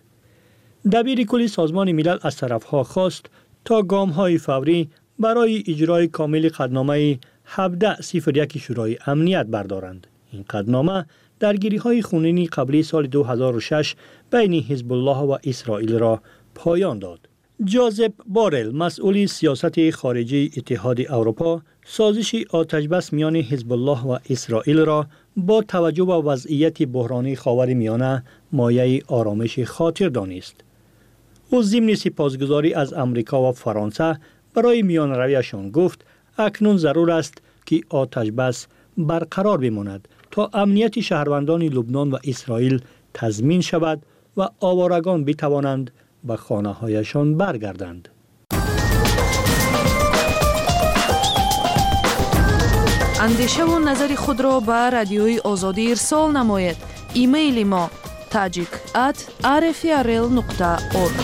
دبیر کل سازمان ملل از طرفها خواست تا گام‌های فوری برای اجرای کامل قطعنامه هفده صفر یک شورای امنیت بردارند. این قطعنامه درگیری‌های خونینی قبلی سال دو هزار و شش بین حزب الله و اسرائیل را پایان داد. جوزپ بارل، مسئول سیاست خارجی اتحاد اروپا، سازش آتش بس میان حزب الله و اسرائیل را با توجه به وضعیت بحرانی خاورمیانه مایه آرامش خاطر دانست. او ضمن سپاسگزاری از آمریکا و فرانسه برای میان رویشان گفت اکنون ضرور است که آتش بس برقرار بماند تا امنیت شهروندان لبنان و اسرائیل تضمین شود و آوارگان بتوانند به خانه‌هایشان برگردند. اندیشه و نظر خود را به رادیوی آزادی ارسال نمایید. ایمیل ما tajik at r f r l nokta org.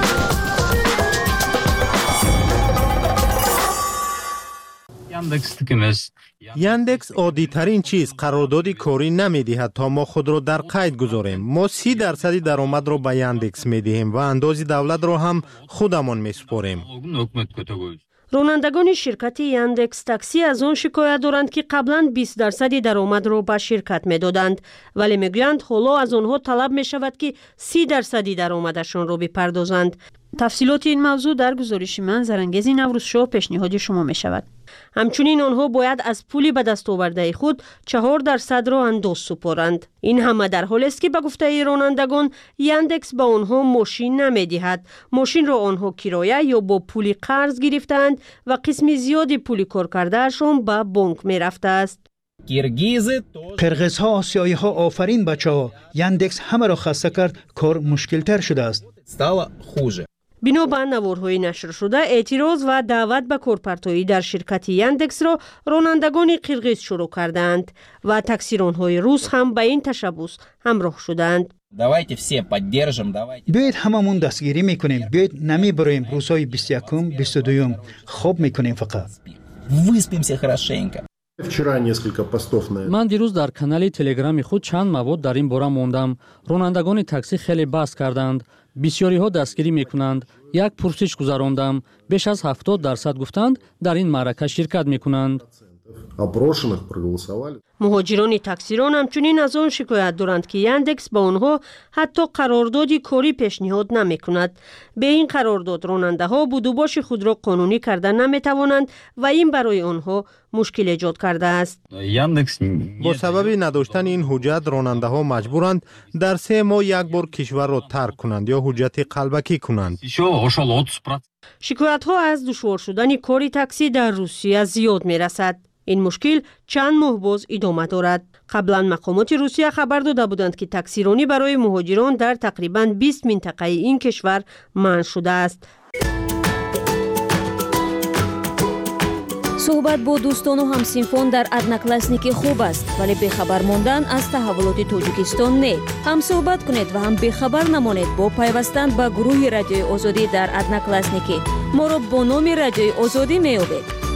یاندکس عادی ترین چیز قراردادی کاری نمی دهد تا ما خود را در قید گذاریم. ما سی درصدی درآمد را به یاندکس می دهیم و اندازی دولت را هم خودمان می سپاریم. رانندگان شرکت یاندکس تاکسی از آن شکایت دارند که قبلا بیست درصد درآمد را به شرکت میدادند، ولی میگویند حالا از آنها طلب می شود که سی درصدی درآمدشان را بپردازند. تفصیلات این موضوع در گزارش من زرنگزی نوروز شو پیشنهاد شما می شود. همچنین آنها باید از پولی به دست آورده خود چهار درصد را اندوز سپارند. این همه در حالی است که به گفته رانندگان یاندکس به آنها ماشین نمیدهد. ماشین را آنها کرایه یا با پولی قرض گرفتند و قسم زیادی پولی کار کردهشان به بانک می رفته است. قرغیز ها آسیایی ها آفرین بچه ها یاندکس همه را خسته کرد، کار مشکل تر شده است. بنا به نوارهای نشر شده اعتراض و دعوت به کارپرتایی در شرکت یاندکس را رانندگان قرغیز شروع کردند و تاکسیرانهای روس هم به این تشبوس همراه شدند. بیایید هممون دستگیری میکنیم، بیایید نمی بریم روزهای بیست و یکم بیست و دوم خوب میکنیم فقط. من دیروز در کانال تلگرامی خود چند مواد در این باره موندم. رانندگان تاکسی خیلی بحث کردند. بسیاری ها دستگیری میکنند. یک پرسش گذراندم. بیش از هفتاد درصد گفتند در این معرکه شرکت میکنند. مهاجران تاکسیران همچنین از آن شکایت دارند که یاندکس با آنها حتی قراردادی کاری پیشنهاد نمی کند. به این قرارداد راننده ها بود و باش خود را قانونی کردن نمی توانند و این برای آنها مشکل ایجاد کرده است. با سبب نداشتن این حجت راننده ها مجبورند در سه ماه یک بار کشور را ترک کنند یا حجت قلبکی کنند. شکایت ها از دشوار شدن کاری تاکسی در روسیه زیاد می رسد. این مشکل چند ماه باز ادامه دارد. قبلا مقامات روسیه خبر داده بودند که تاکسیرانی برای مهاجران در تقریباً بیست منطقه این کشور منع شده است. صحبت با دوستان و همسینفان در ادناکلاسنیکی خوب است، ولی بخبر ماندن از تحولات تاجیکستان نه. هم صحبت کنید و هم بخبر نمانید با پیوستن به گروه رادیوی آزادی در ادناکلاسنیکی. ما را با نام رادیوی آزادی می‌یابید.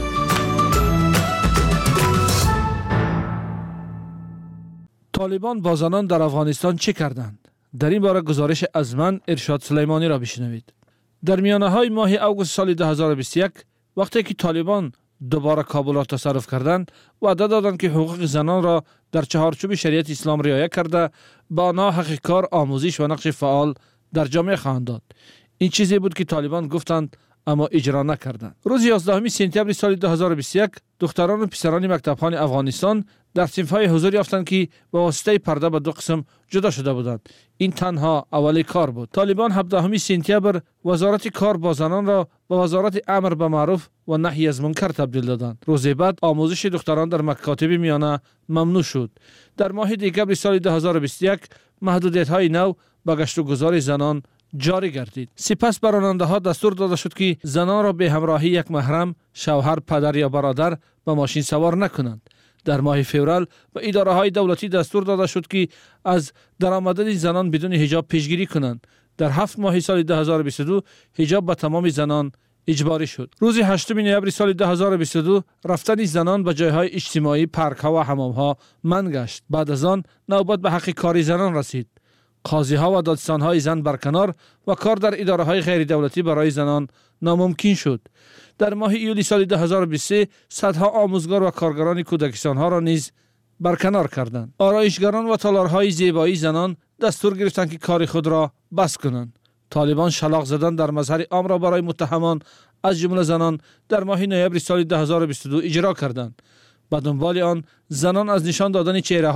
طالبان با زنان در افغانستان چه کردند؟ در این باره گزارش از من ارشاد سلیمانی را بشنوید. در میانه های ماه اوگوست سال دو هزار و بیست و یک وقتی که طالبان دوباره کابل را تصرف کردند، وعده دادند که حقوق زنان را در چهارچوب شریعت اسلام رعایت کرده با آنها حق کار، آموزش و نقش فعال در جامعه خواهند داد. این چیزی بود که طالبان گفتند اما اجرا نکردند. روز یازدهم سپتامبر سال دو هزار و بیست و یک دختران و پسران مکتبخانه افغانستان در صنف‌های حضور یافتند که با واسطه پرده به دو قسم جدا شده بودند. این تنها اولی کار بود. طالبان هفدهم سپتامبر وزارت کار با زنان را به وزارت امر به معروف و نهی از منکر تبدیل دادند. روز بعد آموزش دختران در مکاتب میانه ممنوع شد. در ماه دکمبر سال دو هزار و بیست و یک محدودیت‌های نو به گشت و گذار زنان جاری گردید. سپس به راننده‌ها دستور داده شد که زنان را به همراهی یک محرم، شوهر، پدر یا برادر به ماشین سوار نکنند. در ماه فوریه به اداره‌های دولتی دستور داده شد که از درآمدن زنان بدون حجاب پیشگیری کنند. در هفت ماه سال دو هزار و بیست و دو حجاب به تمام زنان اجباری شد. روز هشتم نوامبر سال دو هزار و بیست و دو رفتن زنان به جایهای اجتماعی، پارک‌ها و حمام‌ها منع گشت. بعد از آن نوبت به حق کاری زنان رسید. قاضی‌ها و دادستان‌های زن برکنار و کار در اداره‌های غیر دولتی برای زنان ناممکن شد. در ماه ایولی سال دو هزار و بیست و سه صدها آموزگار و کارگران کودکستان‌ها را نیز برکنار کردند. آرایشگران و تالارهای زیبایی زنان دستور گرفتند که کار خود را بس کنند. طالبان شلاق زدن در مظهر عام را برای متهمان از جمله زنان در ماه نوامبر سال دو هزار و بیست و دو اجرا کردند. به دنبال آن زنان از نشان دادن چهره